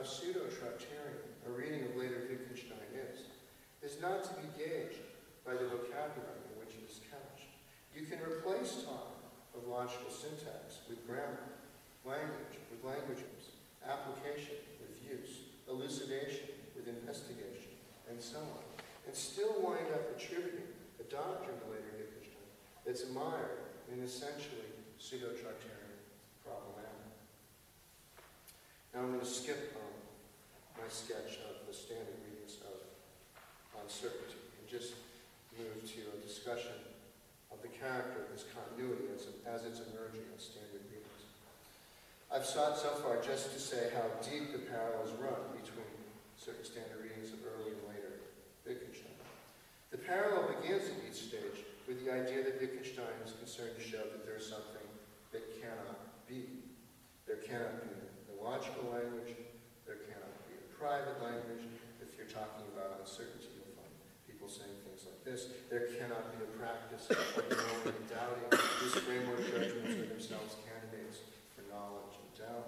how pseudo-Tractarian a reading of later Wittgenstein is not to be gauged by the vocabulary in which it is couched. You can replace talk of logical syntax with grammar, language with languages, application with use, elucidation with investigation, and so on, and still wind up attributing a doctrine to later Wittgenstein that's mired in essentially pseudo-Tractarian problematic. Now I'm going to skip my sketch of the standard readings of uncertainty and just move to a discussion of the character of this continuity as it's emerging in standard readings. I've sought so far just to say how deep the parallels run between certain standard readings of early and later Wittgenstein. The parallel begins at each stage with the idea that Wittgenstein is concerned to show that there's something that cannot be. There cannot be a logical language, there cannot be a private language. If you're talking about uncertainty, you'll find people saying things like this. There cannot be a practice of knowing and doubting. These framework judgments are themselves candidates for knowledge and doubt.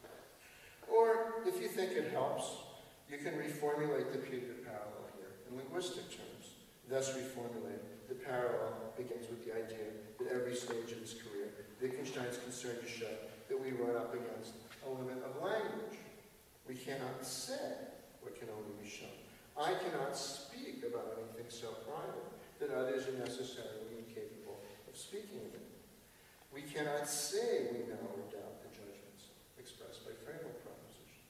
Or, if you think it helps, you can reformulate the parallel here in linguistic terms. Thus reformulate the parallel begins with the idea that every stage of his career, Wittgenstein's concerned to show that we run up against a limit of language. We cannot say what can only be shown. I cannot speak about anything so private that others are necessarily incapable of speaking of it. We cannot say we know or doubt the judgments expressed by framework propositions.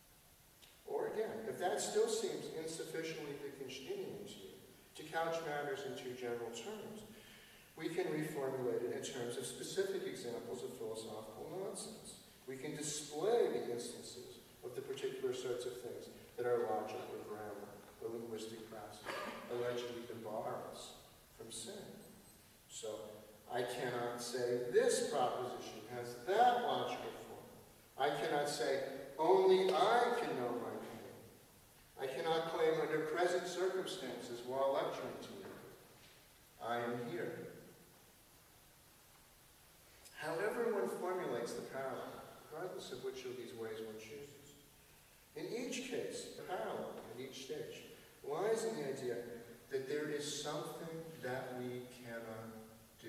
Or again, if that still seems insufficiently Wittgensteinian to you, to couch matters in two general terms, we can reformulate it in terms of specific examples of philosophical nonsense. We can display the instances of the particular sorts of things that our logic or grammar or linguistic practice allegedly debar us from saying. So, I cannot say this proposition has that logical form. I cannot say only I can know my pain. I cannot claim under present circumstances while lecturing to you. I am here. However one formulates the parallel, regardless of which of these ways one chooses, in each case, the parallel at each stage lies in the idea that there is something that we cannot do.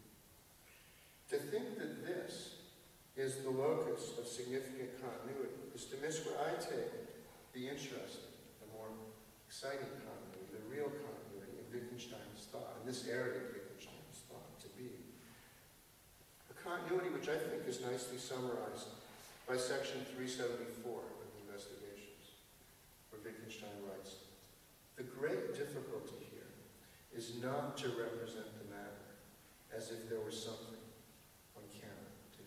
To think that this is the locus of significant continuity is to miss what I take the interesting, the more exciting continuity, the real continuity in Wittgenstein's thought, in this area of Wittgenstein's thought to be. A continuity which I think is nicely summarized by section 374 of the Investigations, where Wittgenstein writes, "The great difficulty here is not to represent the matter as if there was something one cannot do."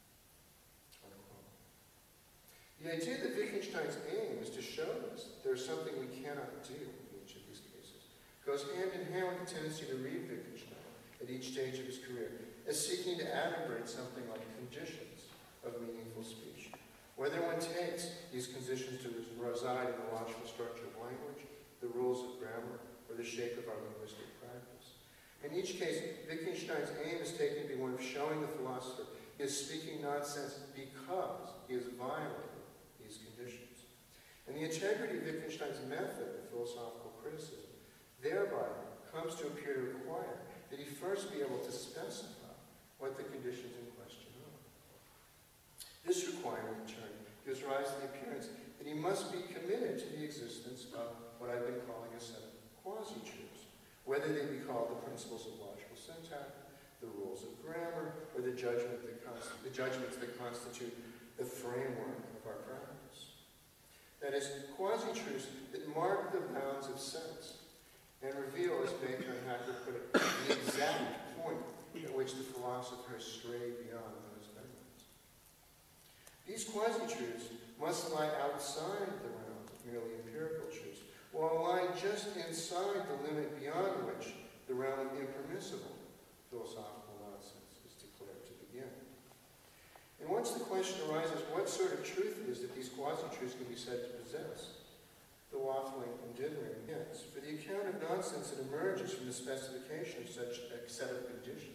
Unquote. The idea that Wittgenstein's aim is to show us that there is something we cannot do in each of these cases goes hand in hand with the tendency to read Wittgenstein at each stage of his career as seeking to adumbrate something like conditions of meaningful speech. Whether one takes these conditions to reside in the logical structure of language, the rules of grammar, or the shape of our linguistic practice. In each case, Wittgenstein's aim is taken to be one of showing the philosopher he is speaking nonsense because he is violating these conditions. And the integrity of Wittgenstein's method of philosophical criticism thereby comes to appear to require that he first be able to specify what the conditions in question are. This requirement, in turn, gives rise to the appearance that he must be committed to the existence of what I've been calling a set of quasi-truths, whether they be called the principles of logical syntax, the rules of grammar, or the judgments that constitute the framework of our practice. That is, quasi-truths that mark the bounds of sense and reveal, as Baker and Hacker put it, the exact point at which the philosopher has strayed beyond those bounds. These quasi-truths must lie outside the realm of merely empirical truths, while lying just inside the limit beyond which the realm of impermissible philosophical nonsense is declared to begin. And once the question arises what sort of truth it is that these quasi-truths can be said to possess, the waffling and dithering begins. For the account of nonsense that emerges from the specification of such a set of conditions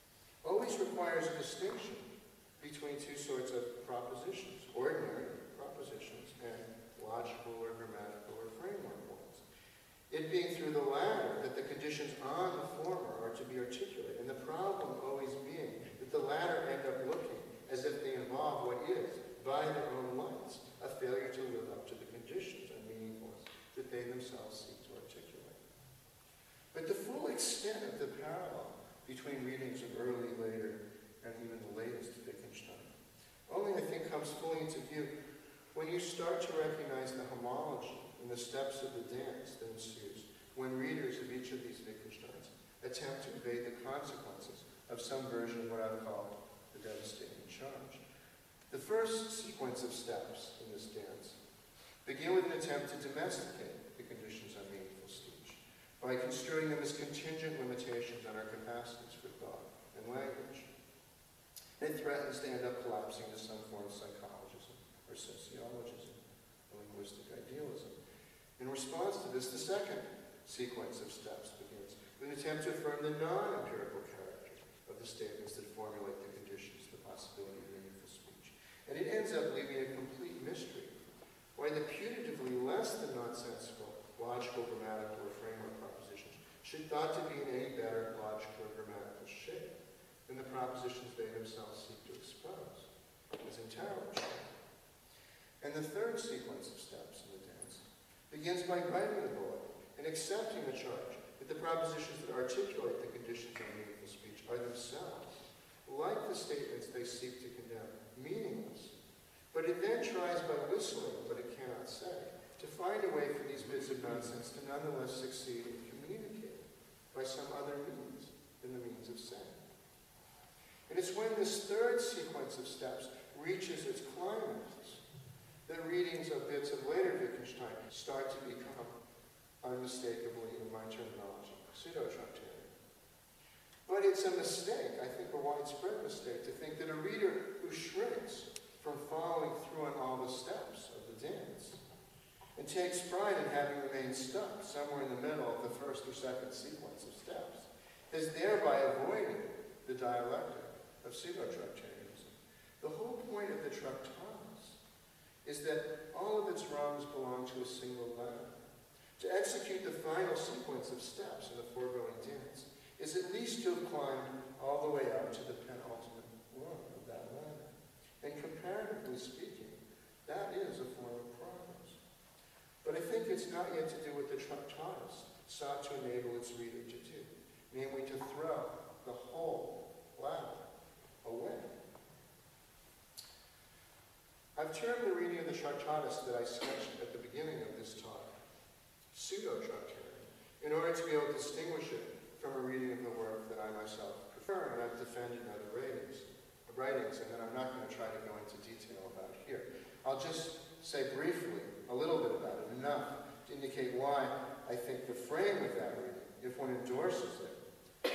always requires a distinction between two sorts of propositions, ordinary propositions propositions and logical or grammatical or framework ones. It being through the latter that the conditions on the former are to be articulated, and the problem always being that the latter end up looking as if they involve what is, by their own lights, a failure to live up to the conditions and meaningfulness that they themselves seek to articulate. But the full extent of the parallel between readings of early, later, and even the latest Wittgenstein only, I think, comes fully into view when you start to recognize the homology in the steps of the dance that ensues when readers of each of these Wittgensteins attempt to evade the consequences of some version of what I've called the devastating charge. The first sequence of steps in this dance begin with an attempt to domesticate the conditions on meaningful speech by construing them as contingent limitations on our capacities for thought and language. It threatens to end up collapsing to some form of psychologism or sociologism or linguistic idealism. In response to this, the second sequence of steps begins with an attempt to affirm the non-empirical character of the statements that formulate the conditions, the possibility of meaningful speech. And it ends up leaving a complete mystery why the putatively less than nonsensical logical, grammatical, or framework propositions should thought to be in any better logical or grammatical shape than the propositions they themselves seek to expose as entirely true. And the third sequence of steps in the dance begins by biting the bullet and accepting the charge that the propositions that articulate the conditions of meaningful speech are themselves, like the statements they seek to condemn, meaningless. But it then tries by whistling what it cannot say to find a way for these bits of nonsense to nonetheless succeed in communicating by some other means than the means of saying. And it's when this third sequence of steps reaches its climax that readings of bits of later Wittgenstein start to become unmistakably, in my terminology, pseudo-Tractarian. But it's a mistake, I think a widespread mistake, to think that a reader who shrinks from following through on all the steps of the dance and takes pride in having remained stuck somewhere in the middle of the first or second sequence of steps has thereby avoided the dialectic of pseudo-Tractarianism. The whole point of the Tractatus is that all of its wrongs belong to a single ladder. To execute the final sequence of steps in the foregoing dance is at least to have climbed all the way up to the penultimate rung of that ladder. And comparatively speaking, that is a form of progress. But I think it's not yet to do what the Tractatus sought to enable its reader to do, namely to throw the whole ladder away. I've termed the reading of the Tractatus that I sketched at the beginning of this talk pseudo-Tractarian, in order to be able to distinguish it from a reading of the work that I myself prefer and I've defended in other writings, and that I'm not going to try to go into detail about here. I'll just say briefly a little bit about it, enough to indicate why I think the frame of that reading, if one endorses it,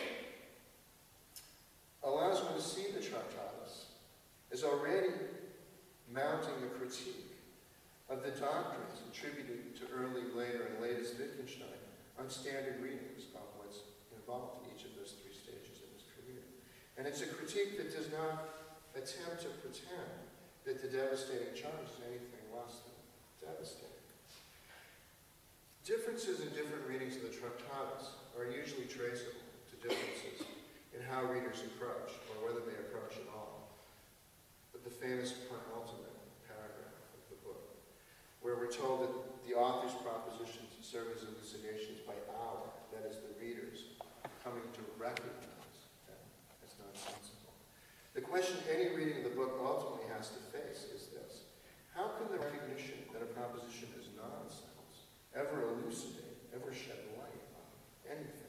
allows one to see the Tractatus as already mounting a critique of the doctrines attributed to early, later, and latest Wittgenstein on standard readings of what's involved in each of those three stages of his career. And it's a critique that does not attempt to pretend that the devastating charge is anything less than devastating. Differences in different readings of the Tractatus are usually traceable to differences in how readers approach, or whether they approach at all, but the famous penultimate paragraph of the book, where we're told that the author's propositions serve as elucidations by our, that is, the readers, coming to recognize them as nonsensical. The question any reading of the book ultimately has to face is this: how can the recognition that a proposition is nonsense ever elucidate, ever shed light on anything?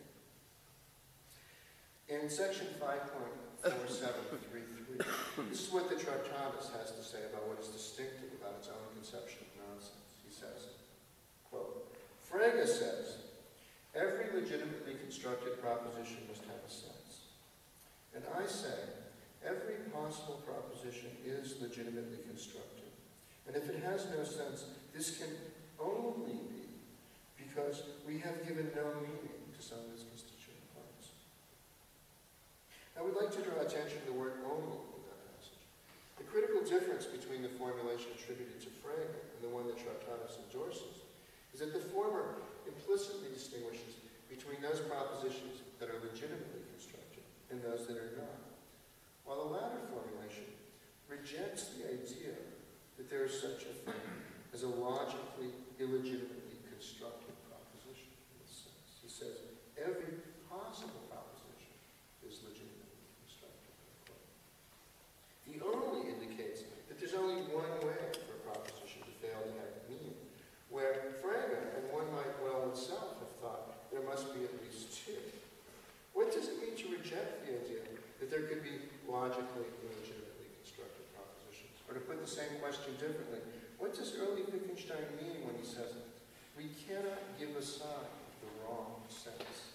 In section 5.4733, this is what the Tractatus has to say about what is distinctive about its own conception of nonsense. He says, quote, Frege says, every legitimately constructed proposition must have a sense. And I say, every possible proposition is legitimately constructed. And if it has no sense, this can only be because we have given no meaning to some of its constituent parts. I would like to draw attention to the word only in that passage. The critical difference between the formulation attributed to Frege and the one that Tractatus endorses is that the former implicitly distinguishes between those propositions that are legitimately constructed and those that are not, while the latter formulation rejects the idea that there is such a thing as a logically illegitimately constructed proposition in this sense. He says every possible proposition is legitimately constructed. He only indicates that there's only one way for a proposition to fail to have meaning, where Frege and one might well himself have thought there must be at least two. What does it mean to reject the idea that there could be logically illegitimately constructed propositions? Or to put the same question differently, what does early Wittgenstein mean when he says we cannot give aside the wrong sense?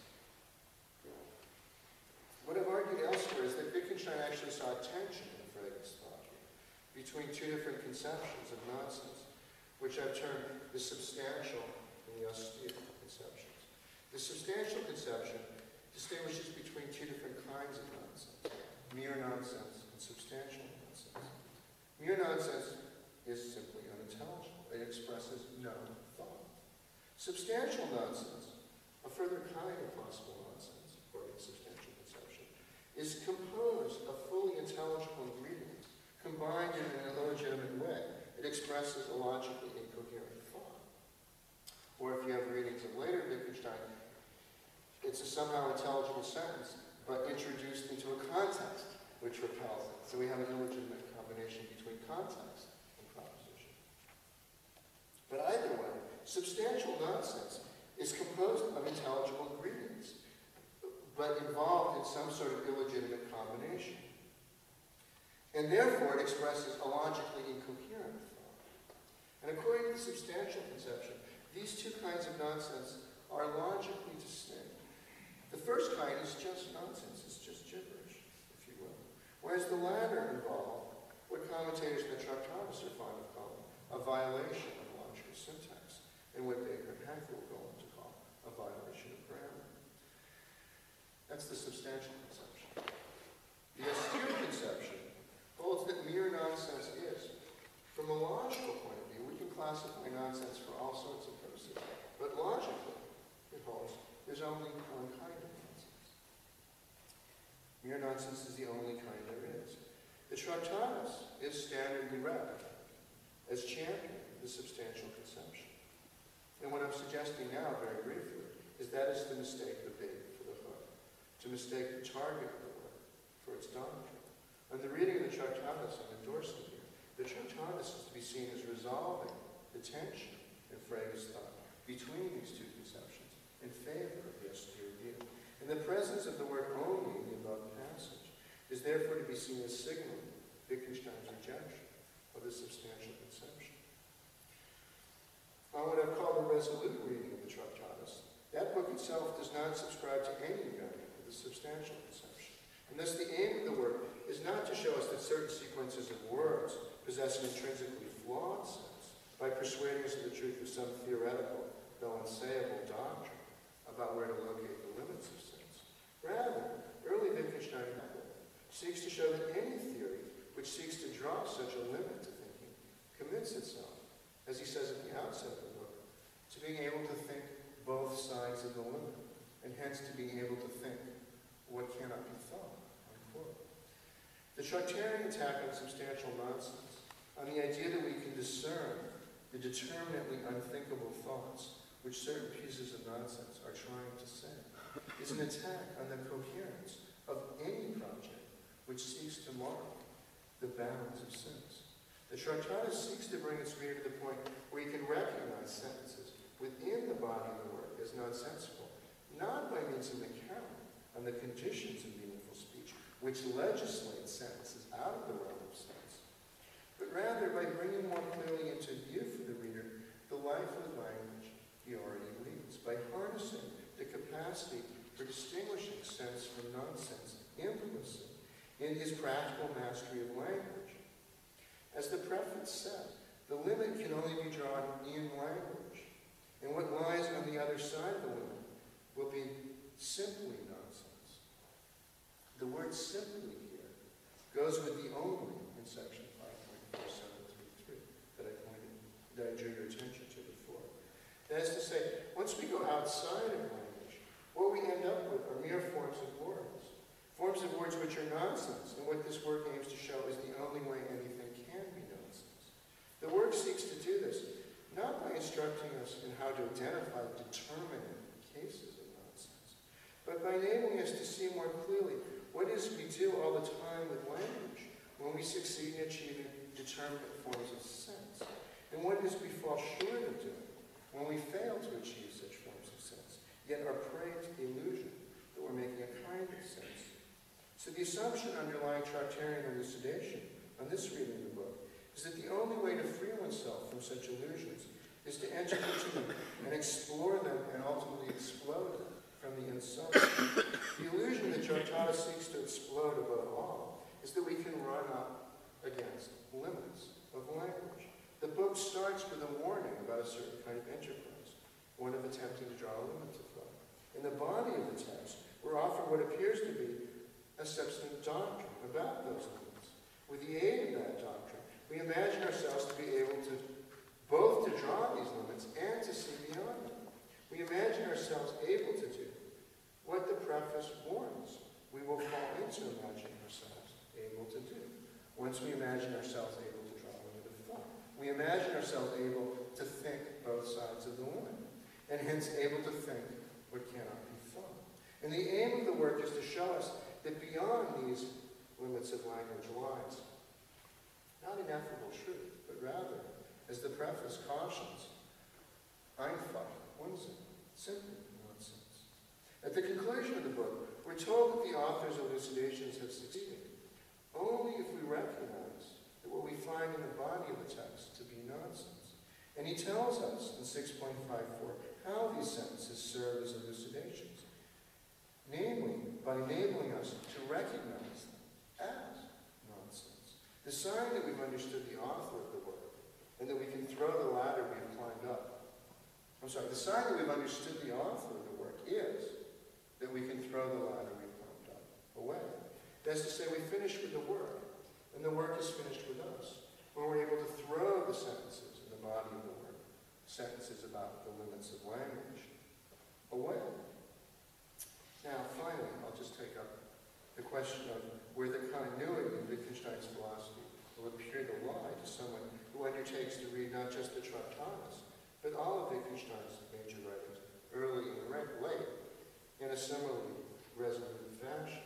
What I've argued elsewhere is that Wittgenstein actually saw a tension in Frege's thought between two different conceptions of nonsense, which I've termed the substantial and the austere conceptions. The substantial conception distinguishes between two different kinds of nonsense, mere nonsense and substantial nonsense. Mere nonsense is simply unintelligible. It expresses no thought. Substantial nonsense, a further kind of possible nonsense, according to substantial conception, is composed of fully intelligible ingredients combined in an illegitimate way. It expresses a logically incoherent thought. Or if you have readings of later Wittgenstein, it's a somehow intelligible sentence, but introduced into a context which repels it. So we have an illegitimate combination between context and proposition. But either way, substantial nonsense is composed of intelligible ingredients, but involved in some sort of illegitimate combination. And therefore, it expresses a logically incoherent thought. And according to the substantial conception, these two kinds of nonsense are logically distinct. The first kind is just nonsense, it's just gibberish, if you will. Whereas the latter involve what commentators in the Tractatus are fond of calling a violation of logical syntax, and what Baker and Haeckel will go on to call a violation of grammar. That's the substantial conception. The austere conception holds that mere nonsense is. From a logical point of view, we can classify nonsense for all sorts of purposes, but logically, it holds there's only one kind of nonsense. Mere nonsense is the only kind there is. The Tractatus is standardly read as championing the substantial conception. And what I'm suggesting now, very briefly, is that is to mistake the bait for the hook, to mistake the target of the work for its doctrine. On the reading of the Tractatus, I'm endorsing here, the Tractatus is to be seen as resolving the tension in Frege's thought between these two conceptions in favor of the austere view. And the presence of the word only in the above passage is therefore to be seen as signaling Wittgenstein's rejection of the substantial conception. On what I've called the resolute reading of the Tractatus, that book itself does not subscribe to any union with the substantial conception. And thus the aim of the work is not to show us that certain sequences of words possess an intrinsically flawed sense by persuading us of the truth of some theoretical, though unsayable doctrine about where to locate the limits of sense. Rather, early Wittgenstein seeks to show that any theory which seeks to draw such a limit to thinking commits itself, as he says at the outset of the book, to being able to think both sides of the limit, and hence to being able to think what cannot be thought, unquote. The Tractarian attack on substantial nonsense, on the idea that we can discern the determinately unthinkable thoughts which certain pieces of nonsense are trying to say, is an attack on the coherence of any project which seeks to mark the bounds of sense. The Tractatus seeks to bring its reader to the point where he can recognize sentences within the body of the work as nonsensical, not by means of an account on the conditions of meaningful speech, which legislate sentences out of the realm of sense, but rather by bringing more clearly into view for the reader the life of language he already leads, by harnessing the capacity for distinguishing sense from nonsense implicit in his practical mastery of language. As the preface said, the limit can only be drawn in language, and what lies on the other side of the limit will be simply nonsense. The word simply here goes with the only in section 5.5. That is to say, once we go outside of language, what we end up with are mere forms of words. Forms of words which are nonsense, and what this work aims to show is the only way anything can be nonsense. The work seeks to do this, not by instructing us in how to identify determinate cases of nonsense, but by enabling us to see more clearly what is we do all the time with language when we succeed in achieving determinate forms of sense, and what it is we fall short of doing when we fail to achieve such forms of sense, yet are prey to the illusion that we're making a kind of sense. So the assumption underlying Tractarian elucidation on this reading of the book is that the only way to free oneself from such illusions is to enter into them and explore them and ultimately explode them from the inside. The illusion that Tractata seeks to explode above all is that we can run up against limits of language. The book starts with a warning about a certain kind of enterprise, one of attempting to draw a limit to thought. In the body of the text, we're offered what appears to be a substantive doctrine about those limits. With the aid of that doctrine, we imagine ourselves to be able to both to draw these limits and to see beyond them. We imagine ourselves able to do what the preface warns we will fall into imagining ourselves able to do. Once we imagine ourselves able to draw a limit of thought, we imagine ourselves able to think both sides of the limit, and hence able to think what cannot be thought. And the aim of the work is to show us that beyond these limits of language lies not ineffable truth, but rather, as the preface cautions, Einfach Unsinn, simply nonsense. At the conclusion of the book, we're told that the author's elucidations have succeeded only if we recognize that what we find in the body of the text to be nonsense. And he tells us in 6.54 how these sentences serve as elucidations, namely by enabling us to recognize them as nonsense. The sign that we've understood the author of the work and that we can throw the ladder we have climbed up. The sign that we've understood the author of the work is that we can throw the ladder we've climbed up away. That's to say, we finish with the work, and the work is finished with us, when we're able to throw the sentences in the body of the work, sentences about the limits of language, away. Now, finally, I'll just take up the question of where the continuity of Wittgenstein's philosophy will appear to lie to someone who undertakes to read not just the Tractatus, but all of Wittgenstein's major writings, early and late, in a similarly resolute fashion.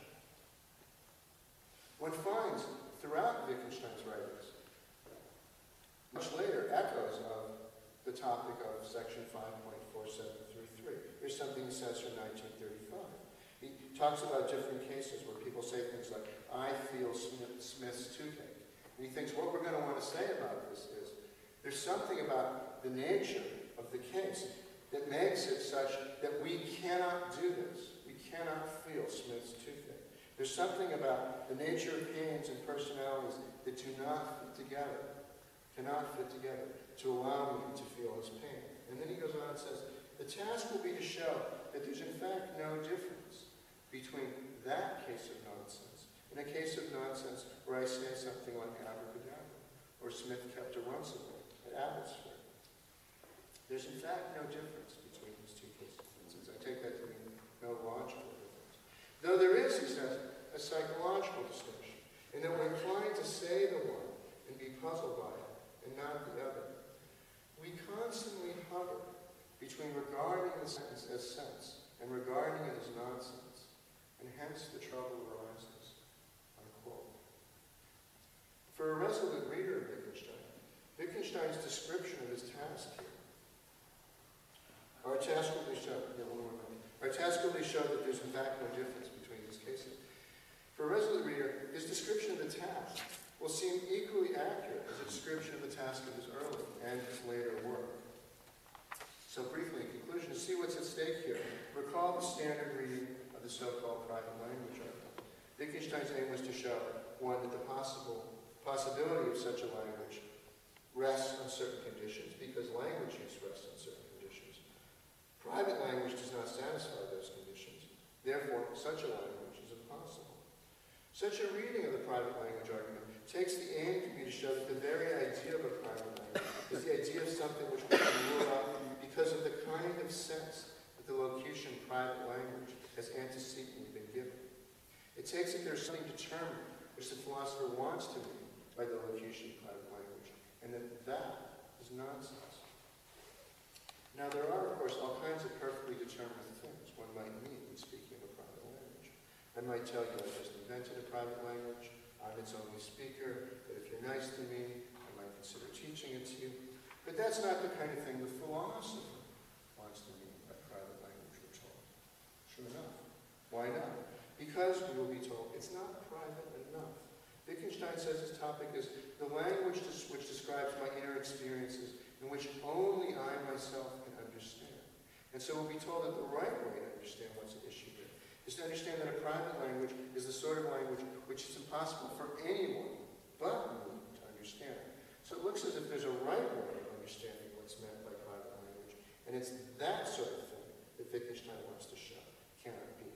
One finds throughout Wittgenstein's writings, much later, echoes of the topic of section 5.473. Here's something he says from 1935. He talks about different cases where people say things like, I feel Smith's toothache. And he thinks what we're going to want to say about this is, there's something about the nature of the case that makes it such that we cannot do this. We cannot feel Smith's toothache. There's something about the nature of pains and personalities that do not fit together, cannot fit together, to allow me to feel his pain. And then he goes on and says, the task will be to show that there's in fact no difference between that case of nonsense and a case of nonsense where I say something like abracadabra, or Smith kept a runcible at Abbotsford. There's in fact no difference between these two cases of nonsense. I take that to mean no logical difference. Though there is, he says, a psychological distinction, in that we're inclined to say the one and be puzzled by it, and not the other. We constantly hover between regarding the sentence as sense and regarding it as nonsense, and hence the trouble arises. Unquote. For a resolute reader of Wittgenstein's description of his task here, our task will be shown that there's in fact no difference between these cases. For a resolute reader, his description of the task will seem equally accurate as a description of the task of his early and his later work. So briefly, in conclusion, to see what's at stake here, recall the standard reading of the so-called private language argument. Wittgenstein's aim was to show, one, that the possibility of such a language rests on certain conditions, because language use rests on certain conditions. Private language does not satisfy those conditions. Therefore, such a language is impossible. Such a reading of the private language argument takes the aim to be to show that the very idea of a private language is the idea of something which we can rule out because of the kind of sense that the locution private language has antecedently been given. It takes that there's something determined which the philosopher wants to mean by the locution private language, and that is nonsense. Now there are, of course, all kinds of perfectly determined things one might mean when speaking of a private language. I might tell you I just invented a private language, I'm its only speaker, but if you're nice to me, I might consider teaching it to you. But that's not the kind of thing the philosopher wants to mean by private language, we're told. Sure enough. Why not? Because we will be told it's not private enough. Wittgenstein says his topic is the language which describes my inner experiences in which only I myself can understand. And so we'll be told that the right way to understand what's at issue here is to understand that a private language is the sort of language which is impossible for anyone but me to understand. So it looks as if there's a right way of understanding what's meant by private language, and it's that sort of thing that Wittgenstein wants to show cannot be.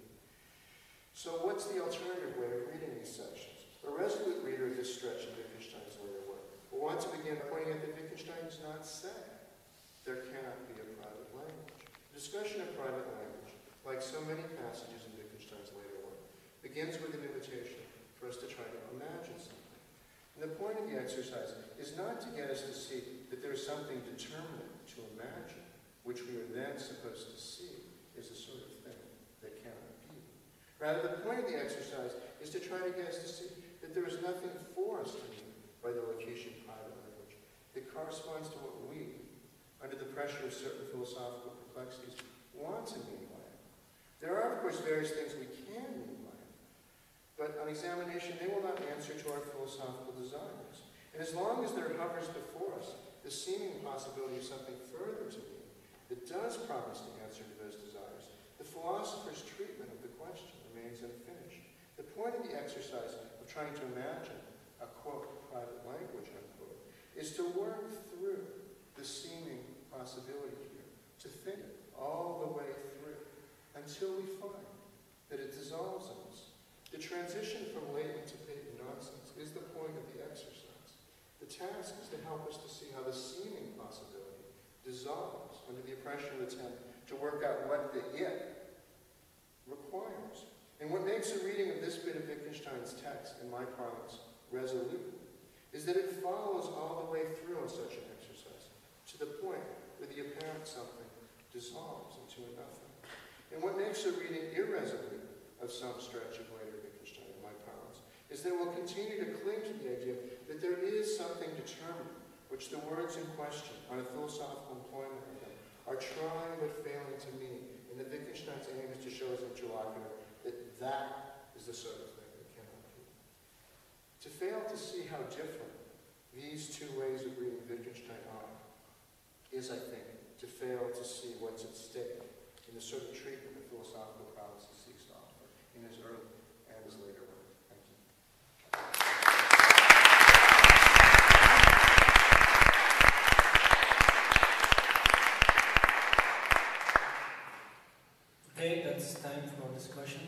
So what's the alternative way of reading these sections? A resolute reader of this stretch of Wittgenstein's later work will want to begin pointing out that Wittgenstein does not say there cannot be a private language. The discussion of private language, like so many passages in Wittgenstein's later work, begins with an invitation for us to try to imagine something. And the point of the exercise is not to get us to see that there is something determinate to imagine, which we are then supposed to see is a sort of thing that cannot be. Rather, the point of the exercise is to try to get us to see that there is nothing for us to mean by the locution private language that corresponds to what we, under the pressure of certain philosophical perplexities, want to mean by it. There are, of course, various things we can mean by it, but on examination they will not answer to our philosophical desires. And as long as there hovers before us the seeming possibility of something further to mean that does promise to answer to those desires, the philosopher's treatment of the question remains unfinished. The point of the exercise of trying to imagine a, quote, private language, unquote, is to work through the seeming possibility here, to think it all the way through, until we find that it dissolves in us. The transition from latent to patent nonsense is the point of the exercise. The task is to help us to see how the seeming possibility dissolves under the oppression of attempt to work out what the it requires. And what makes a reading of this bit of Wittgenstein's text, in my parlance, resolute, is that it follows all the way through on such an exercise, to the point where the apparent something dissolves into a nothing. And what makes a reading irresolute of some stretch of later Wittgenstein, in my parlance, is that it will continue to cling to the idea that there is something determined, which the words in question, on a philosophical employment of them, are trying but failing to mean. And that Wittgenstein's aim is to show his interlocutor that that is the sort of thing that cannot be. To fail to see how different these two ways of reading Wittgenstein are is, I think, to fail to see what's at stake in the sort of treatment that philosophical paralysis seeks to offer in his early and his later work. Thank you. Okay, that's time for discussion.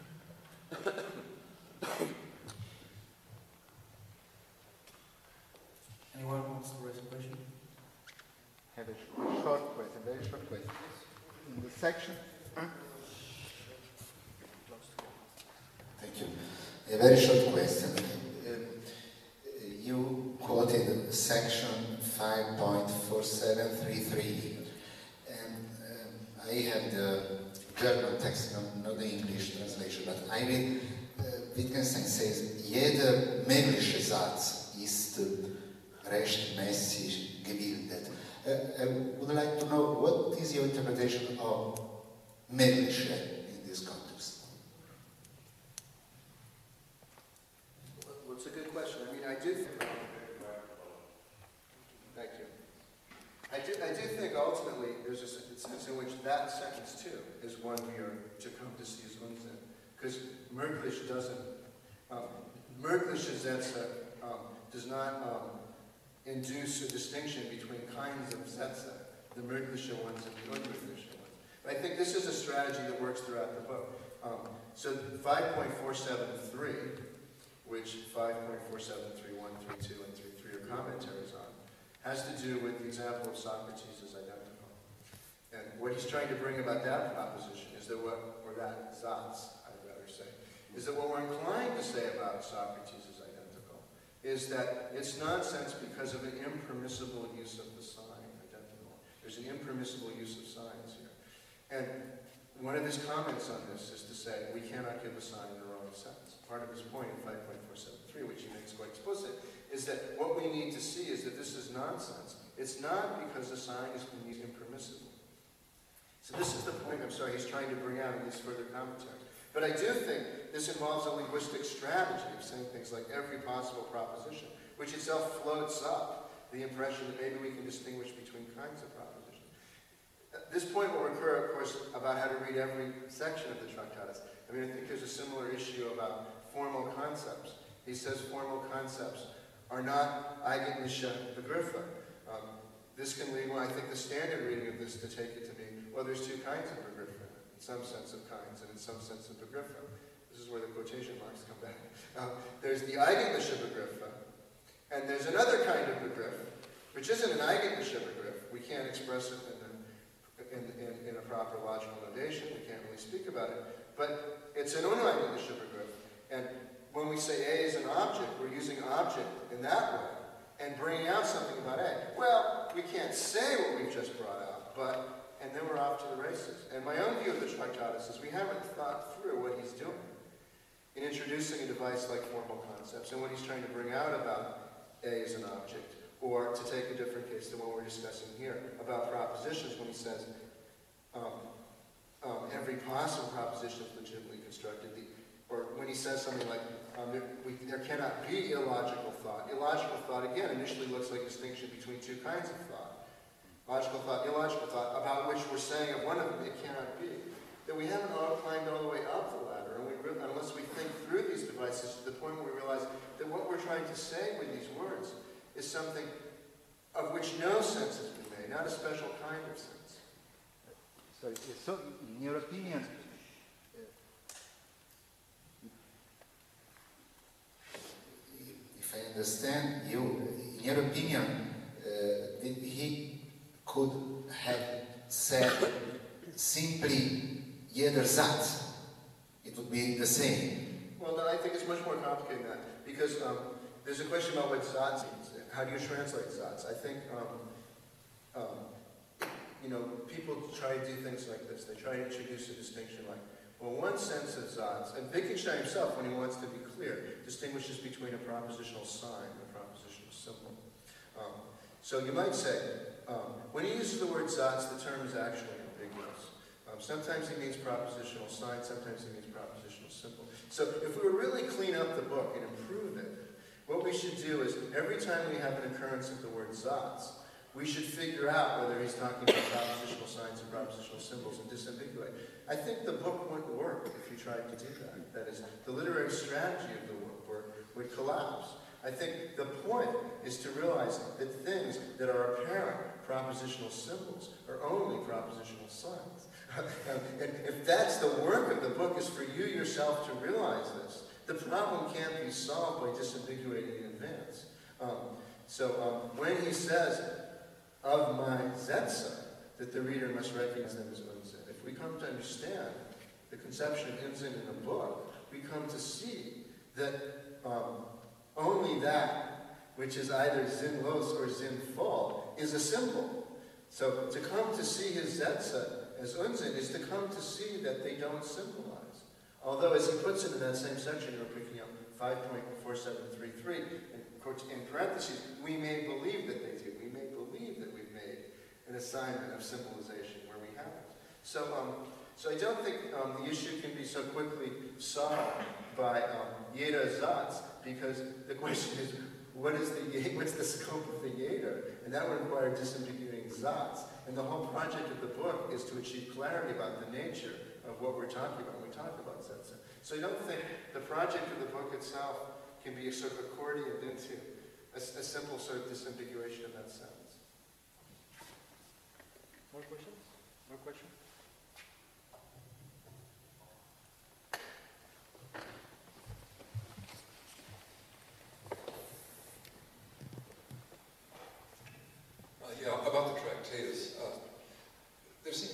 Anyone wants to raise a question? I have a short question, very short question. In the section... Thank you. A very short question. You quoted section 5.4733, and I have the German text, not the English translation, but I read Wittgenstein says, jeder mögliche Satz ist rechtmäßig gebildet. I would like to know what is your interpretation of mögliche in this context? Well, it's a good question. I mean, I do think... Thank you. I do think ultimately there's a sense in which that sentence, too, is one we are to come to see as Unsinn. Because möglich doesn't... mögliche Sätze does not induce a distinction between kinds of Sätze, the mögliche ones and the unmögliche ones. But I think this is a strategy that works throughout the book. So 5.473, which 5.473.132 and 3.3 are commentaries on, has to do with the example of Socrates as identical. And what he's trying to bring about that proposition is that or that Satz, I'd rather say, is that what we're inclined to say about Socrates is identical, is that it's nonsense because of an impermissible use of the sign, identical. There's an impermissible use of signs here. And one of his comments on this is to say, we cannot give a sign in the wrong sense. Part of his point in 5.473, which he makes quite explicit, is that what we need to see is that this is nonsense. It's not because the sign is being used impermissibly. So this is the point, I'm sorry, he's trying to bring out in these further commentaries. But I do think this involves a linguistic strategy of saying things like every possible proposition, which itself floats up the impression that maybe we can distinguish between kinds of propositions. This point will recur, of course, about how to read every section of the Tractatus. I mean, I think there's a similar issue about formal concepts. He says formal concepts are not eigentliche Begriffe. This can lead, well, I think the standard reading of this to take it to mean, well, there's two kinds of Begriffe, in some sense of kinds and in some sense of Begriffe. This is where the quotation marks come back. There's the eigentliche Begriffe, and there's another kind of Begriffe, which isn't an eigentliche Begriffe. We can't express it in a proper logical notation. We can't really speak about it. But it's an uneigentliche Begriffe. And when we say A is an object, we're using object in that way and bringing out something about A. Well, we can't say what we've just brought out, and then we're off to the races. And my own view of the Tractatus is we haven't thought through what he's doing in introducing a device like formal concepts and what he's trying to bring out about A as an object, or to take a different case than what we're discussing here, about propositions when he says every possible proposition is legitimately constructed, or when he says something like, there cannot be illogical thought. Illogical thought, again, initially looks like a distinction between two kinds of thought. Logical thought, illogical thought, about which we're saying of one of them, it cannot be. That we haven't climbed all the way up the ladder, and unless we think through these devices to the point where we realize that what we're trying to say with these words is something of which no sense has been made, not a special kind of sense. So in your opinion, if I understand you, in your opinion, he could have said simply jeder Satz. It would be the same. Well, no, I think it's much more complicated than that, because there's a question about what Satz means. How do you translate Satz? I think, people try to do things like this. They try to introduce a distinction like, well, one sense of Satz, and Wittgenstein himself, when he wants to be clear, distinguishes between a propositional sign and a propositional symbol. So you might say, when he uses the word Satz, the term is actually ambiguous. Sometimes he means propositional sign, sometimes he means propositional symbol. So if we were really clean up the book and improve it, what we should do is, every time we have an occurrence of the word Satz, we should figure out whether he's talking about propositional signs and propositional symbols and disambiguate. I think the book wouldn't work if you tried to do that. That is, the literary strategy of the work would collapse. I think the point is to realize that things that are apparent propositional symbols are only propositional signs. And if that's the work of the book, is for you yourself to realize this, the problem can't be solved by disambiguating in advance. When he says, of my Sätze, that the reader must recognize them as Unsinn, if we come to understand the conception of Unsinn in a book, we come to see that only that which is either sinnlos or sinnvoll is a symbol. So to come to see his Sätze as Unsinn is to come to see that they don't symbolize. Although, as he puts it in that same section, we're picking up 5.4733, in parentheses, we may believe that they do. We may believe that we've made an assignment of symbolization where we haven't. So I don't think the issue can be so quickly solved by jeder Satz, because the question is, what's the scope of the jeder? And that would require disambiguating Satz. And the whole project of the book is to achieve clarity about the nature of what we're talking about when we talk about Sätze. So I don't think the project of the book itself can be a sort of accordioned into a simple sort of disambiguation of that sense. More questions? More questions? About the Tractatus, there seems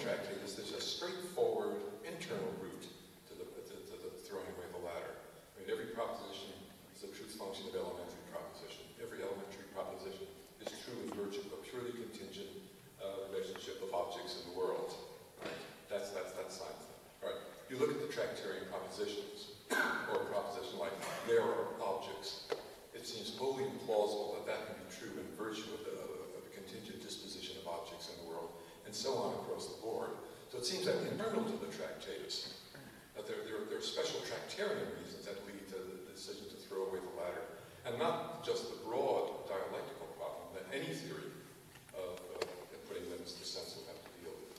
Tractatus, there's a straightforward internal route to the throwing away the ladder. I mean, every proposition is a truth function of elementary proposition. Every elementary proposition is true in virtue of a purely contingent relationship of objects in the world. Right? That's science. All right. You look at the Tractarian propositions, or a proposition like there are objects. It seems wholly implausible that that can be true in virtue of the contingent disposition of objects in the world, and so on across the board. So it seems that internal to the Tractatus, that there are special Tractarian reasons that lead to the decision to throw away the ladder, and not just the broad dialectical problem that any theory of putting limits to sense will have to deal with.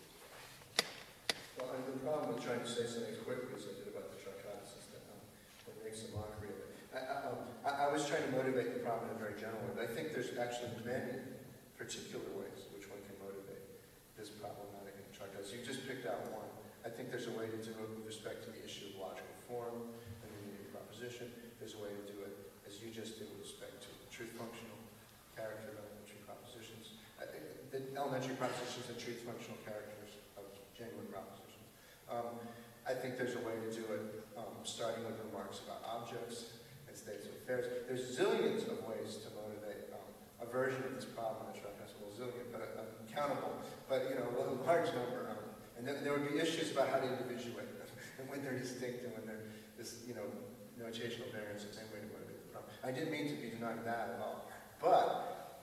Well, and the problem with trying to say something quickly, as I did about the Tractatus, is that it makes a mockery of it. I was trying to motivate the problem in a very general way, but I think there's actually many particular ways which one can motivate this problematic Tractatus. You just picked out one. I think there's a way to do it with respect to the issue of logical form and the unity of proposition. There's a way to do it, as you just did, with respect to the truth functional character of elementary propositions. The elementary propositions and truth functional characters of genuine propositions. I think there's a way to do it starting with remarks about objects and states of affairs. There's zillions of ways to motivate a version of this problem in the Tractatus. Well, zillion, but uncountable. But, you know, a large number. And then there would be issues about how to individuate them, and when they're distinct and when they're this, you know, notational variance, the same way to motivate the problem. I didn't mean to be denying that at all. But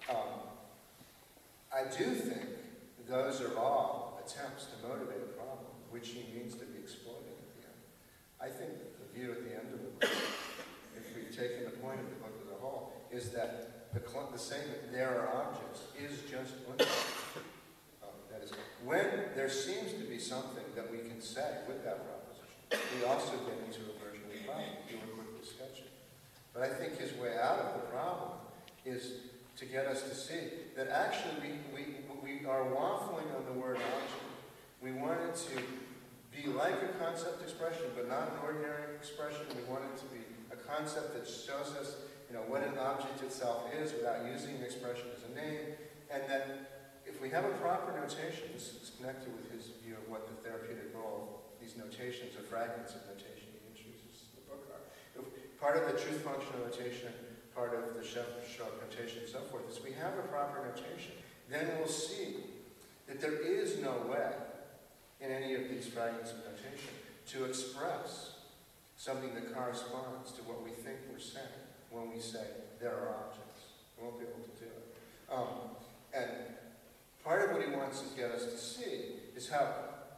I do think those are all attempts to motivate a problem, which he means to be exploiting at the end. I think that the view at the end of the book, if we've taken the point of the book as a whole, is that the saying that there are objects is just one thing. That is, when there seems to be something that we can say with that proposition, we also get into a version of the problem. You were quickly sketching. But I think his way out of the problem is to get us to see that actually we are waffling on the word object. We want it to be like a concept expression, but not an ordinary expression. We want it to be a concept that shows us, you know, what an object itself is without using the expression as a name, and that if we have a proper notation, this is connected with his view of what the therapeutic role of these notations or fragments of notation he introduces in the book are. If part of the truth functional notation, part of the Shevchenko notation and so forth, is we have a proper notation, then we'll see that there is no way in any of these fragments of notation to express something that corresponds to what we think we're saying when we say there are objects. We won't be able to do it. And part of what he wants to get us to see is how,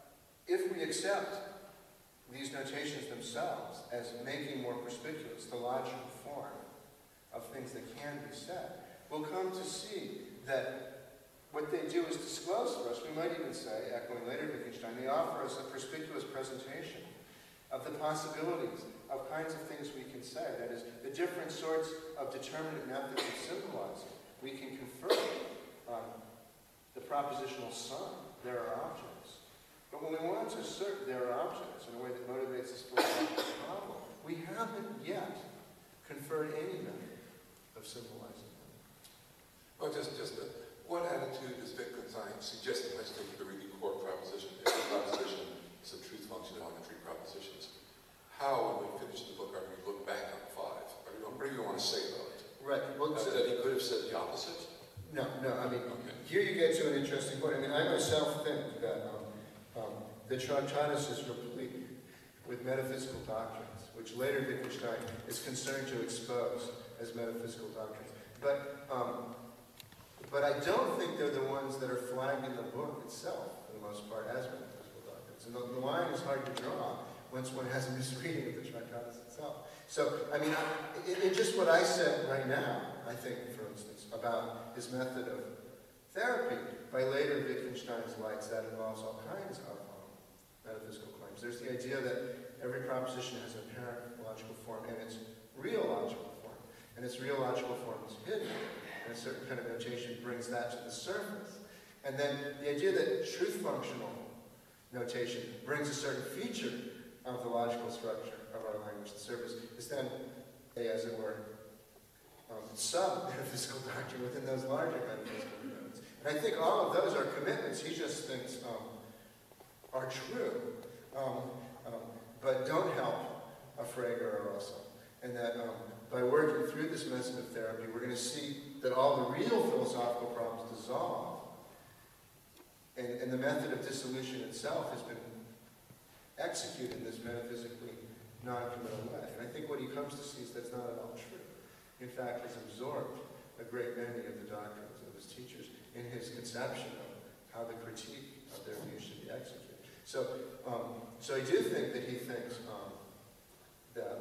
if we accept these notations themselves as making more perspicuous the logical form of things that can be said, we'll come to see that what they do is disclose for us, we might even say, echoing later Wittgenstein, they offer us a perspicuous presentation of the possibilities of kinds of things we can say. That is, the different sorts of determinate methods of symbolizing we can confer on the propositional sum, there are objects. But when we want to assert there are objects in a way that motivates us for a problem, we haven't yet conferred any method of symbolizing them. Well, what attitude does Wittgenstein suggest that let's take the really core proposition? If the proposition is a truth function of elementary propositions, how, when we finish the book, are we look back on 5? What do you want to say about it? Right. Well, that he could have said the opposite? No, I mean, okay. Here you get to an interesting point. I mean, I myself think that the Tractatus is replete with metaphysical doctrines, which later Wittgenstein is concerned to expose as metaphysical doctrines. But I don't think they're the ones that are flagged in the book itself, for the most part, as metaphysical doctrines. And the line is hard to draw once one has a misreading of the Tractatus itself. So, I mean, in just what I said right now, I think, for instance, about his method of therapy, by later Wittgenstein's lights, that involves all kinds of metaphysical claims. There's the idea that every proposition has an apparent logical form and its real logical form. And its real logical form is hidden. And a certain kind of notation brings that to the surface. And then the idea that truth functional notation brings a certain feature of the logical structure of our language to the surface is then, as it were, sub-metaphysical doctrine within those larger metaphysical commitments. And I think all of those are commitments. He just thinks are true, but don't help a Frege or Rosso. And that by working through this method of therapy, we're going to see that all the real philosophical problems dissolve. And the method of dissolution itself has been executed in this metaphysically non-committal way. And I think what he comes to see is that's not at all true. In fact, he's absorbed a great many of the doctrines of his teachers in his conception of how the critique of their views should be executed. So I do think that he thinks that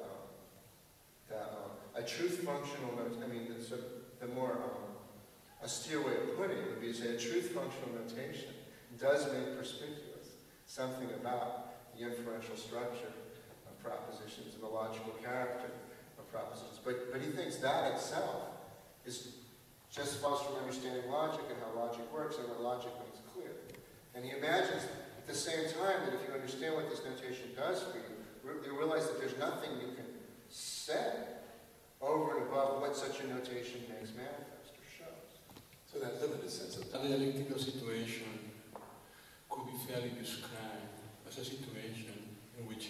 a truth functional, the more austere way of putting it would be to say a truth functional notation does make perspicuous something about the inferential structure of propositions and the logical character of propositions. But he thinks that itself is just follows from understanding logic and how logic works and what logic makes clear. And he imagines at the same time that if you understand what this notation does for you, you realize that there's nothing you can say over and above what such a notation makes manifest or shows. So that limited sense of A dialectical situation could be fairly described as a situation in which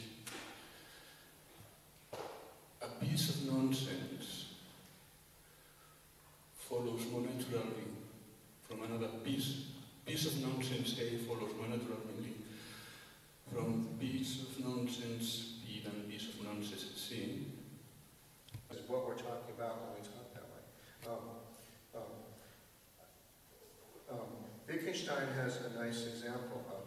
a piece of nonsense follows more naturally from another piece. Piece of nonsense A follows more naturally from piece of nonsense B than piece of nonsense C. Is what we're talking about when we talk that way. Wittgenstein has a nice example of,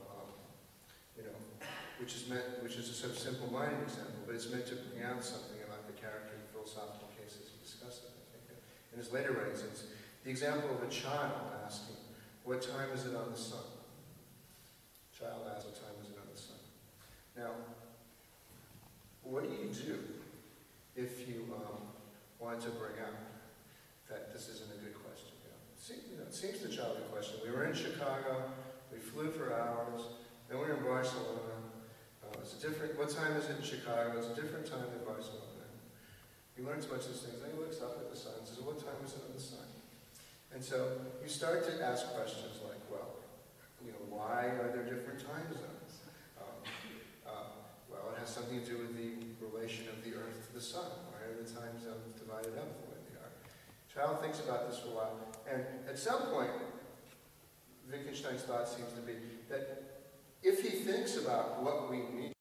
which is a sort of simple-minded example, but it's meant to bring out something about the character and philosophical cases he discusses, I think. In his later writings, it's the example of a child asking, what time is it on the sun? Child asks, what time is it on the sun? Now, what do you do if you want to bring out that this isn't a good question? It seems the childish question. We were in Chicago, we flew for hours, then we were in Barcelona. It's a different, what time is it in Chicago? It's a different time than Barcelona. He learns a bunch of these things, then he looks up at the sun and says, what time is it on the sun? And so you start to ask questions like, well, why are there different time zones? Well, it has something to do with the relation of the Earth to the sun. Why are the time zones divided up the way they are? Child thinks about this for a while, and at some point, Wittgenstein's thought seems to be that if he thinks about what we mean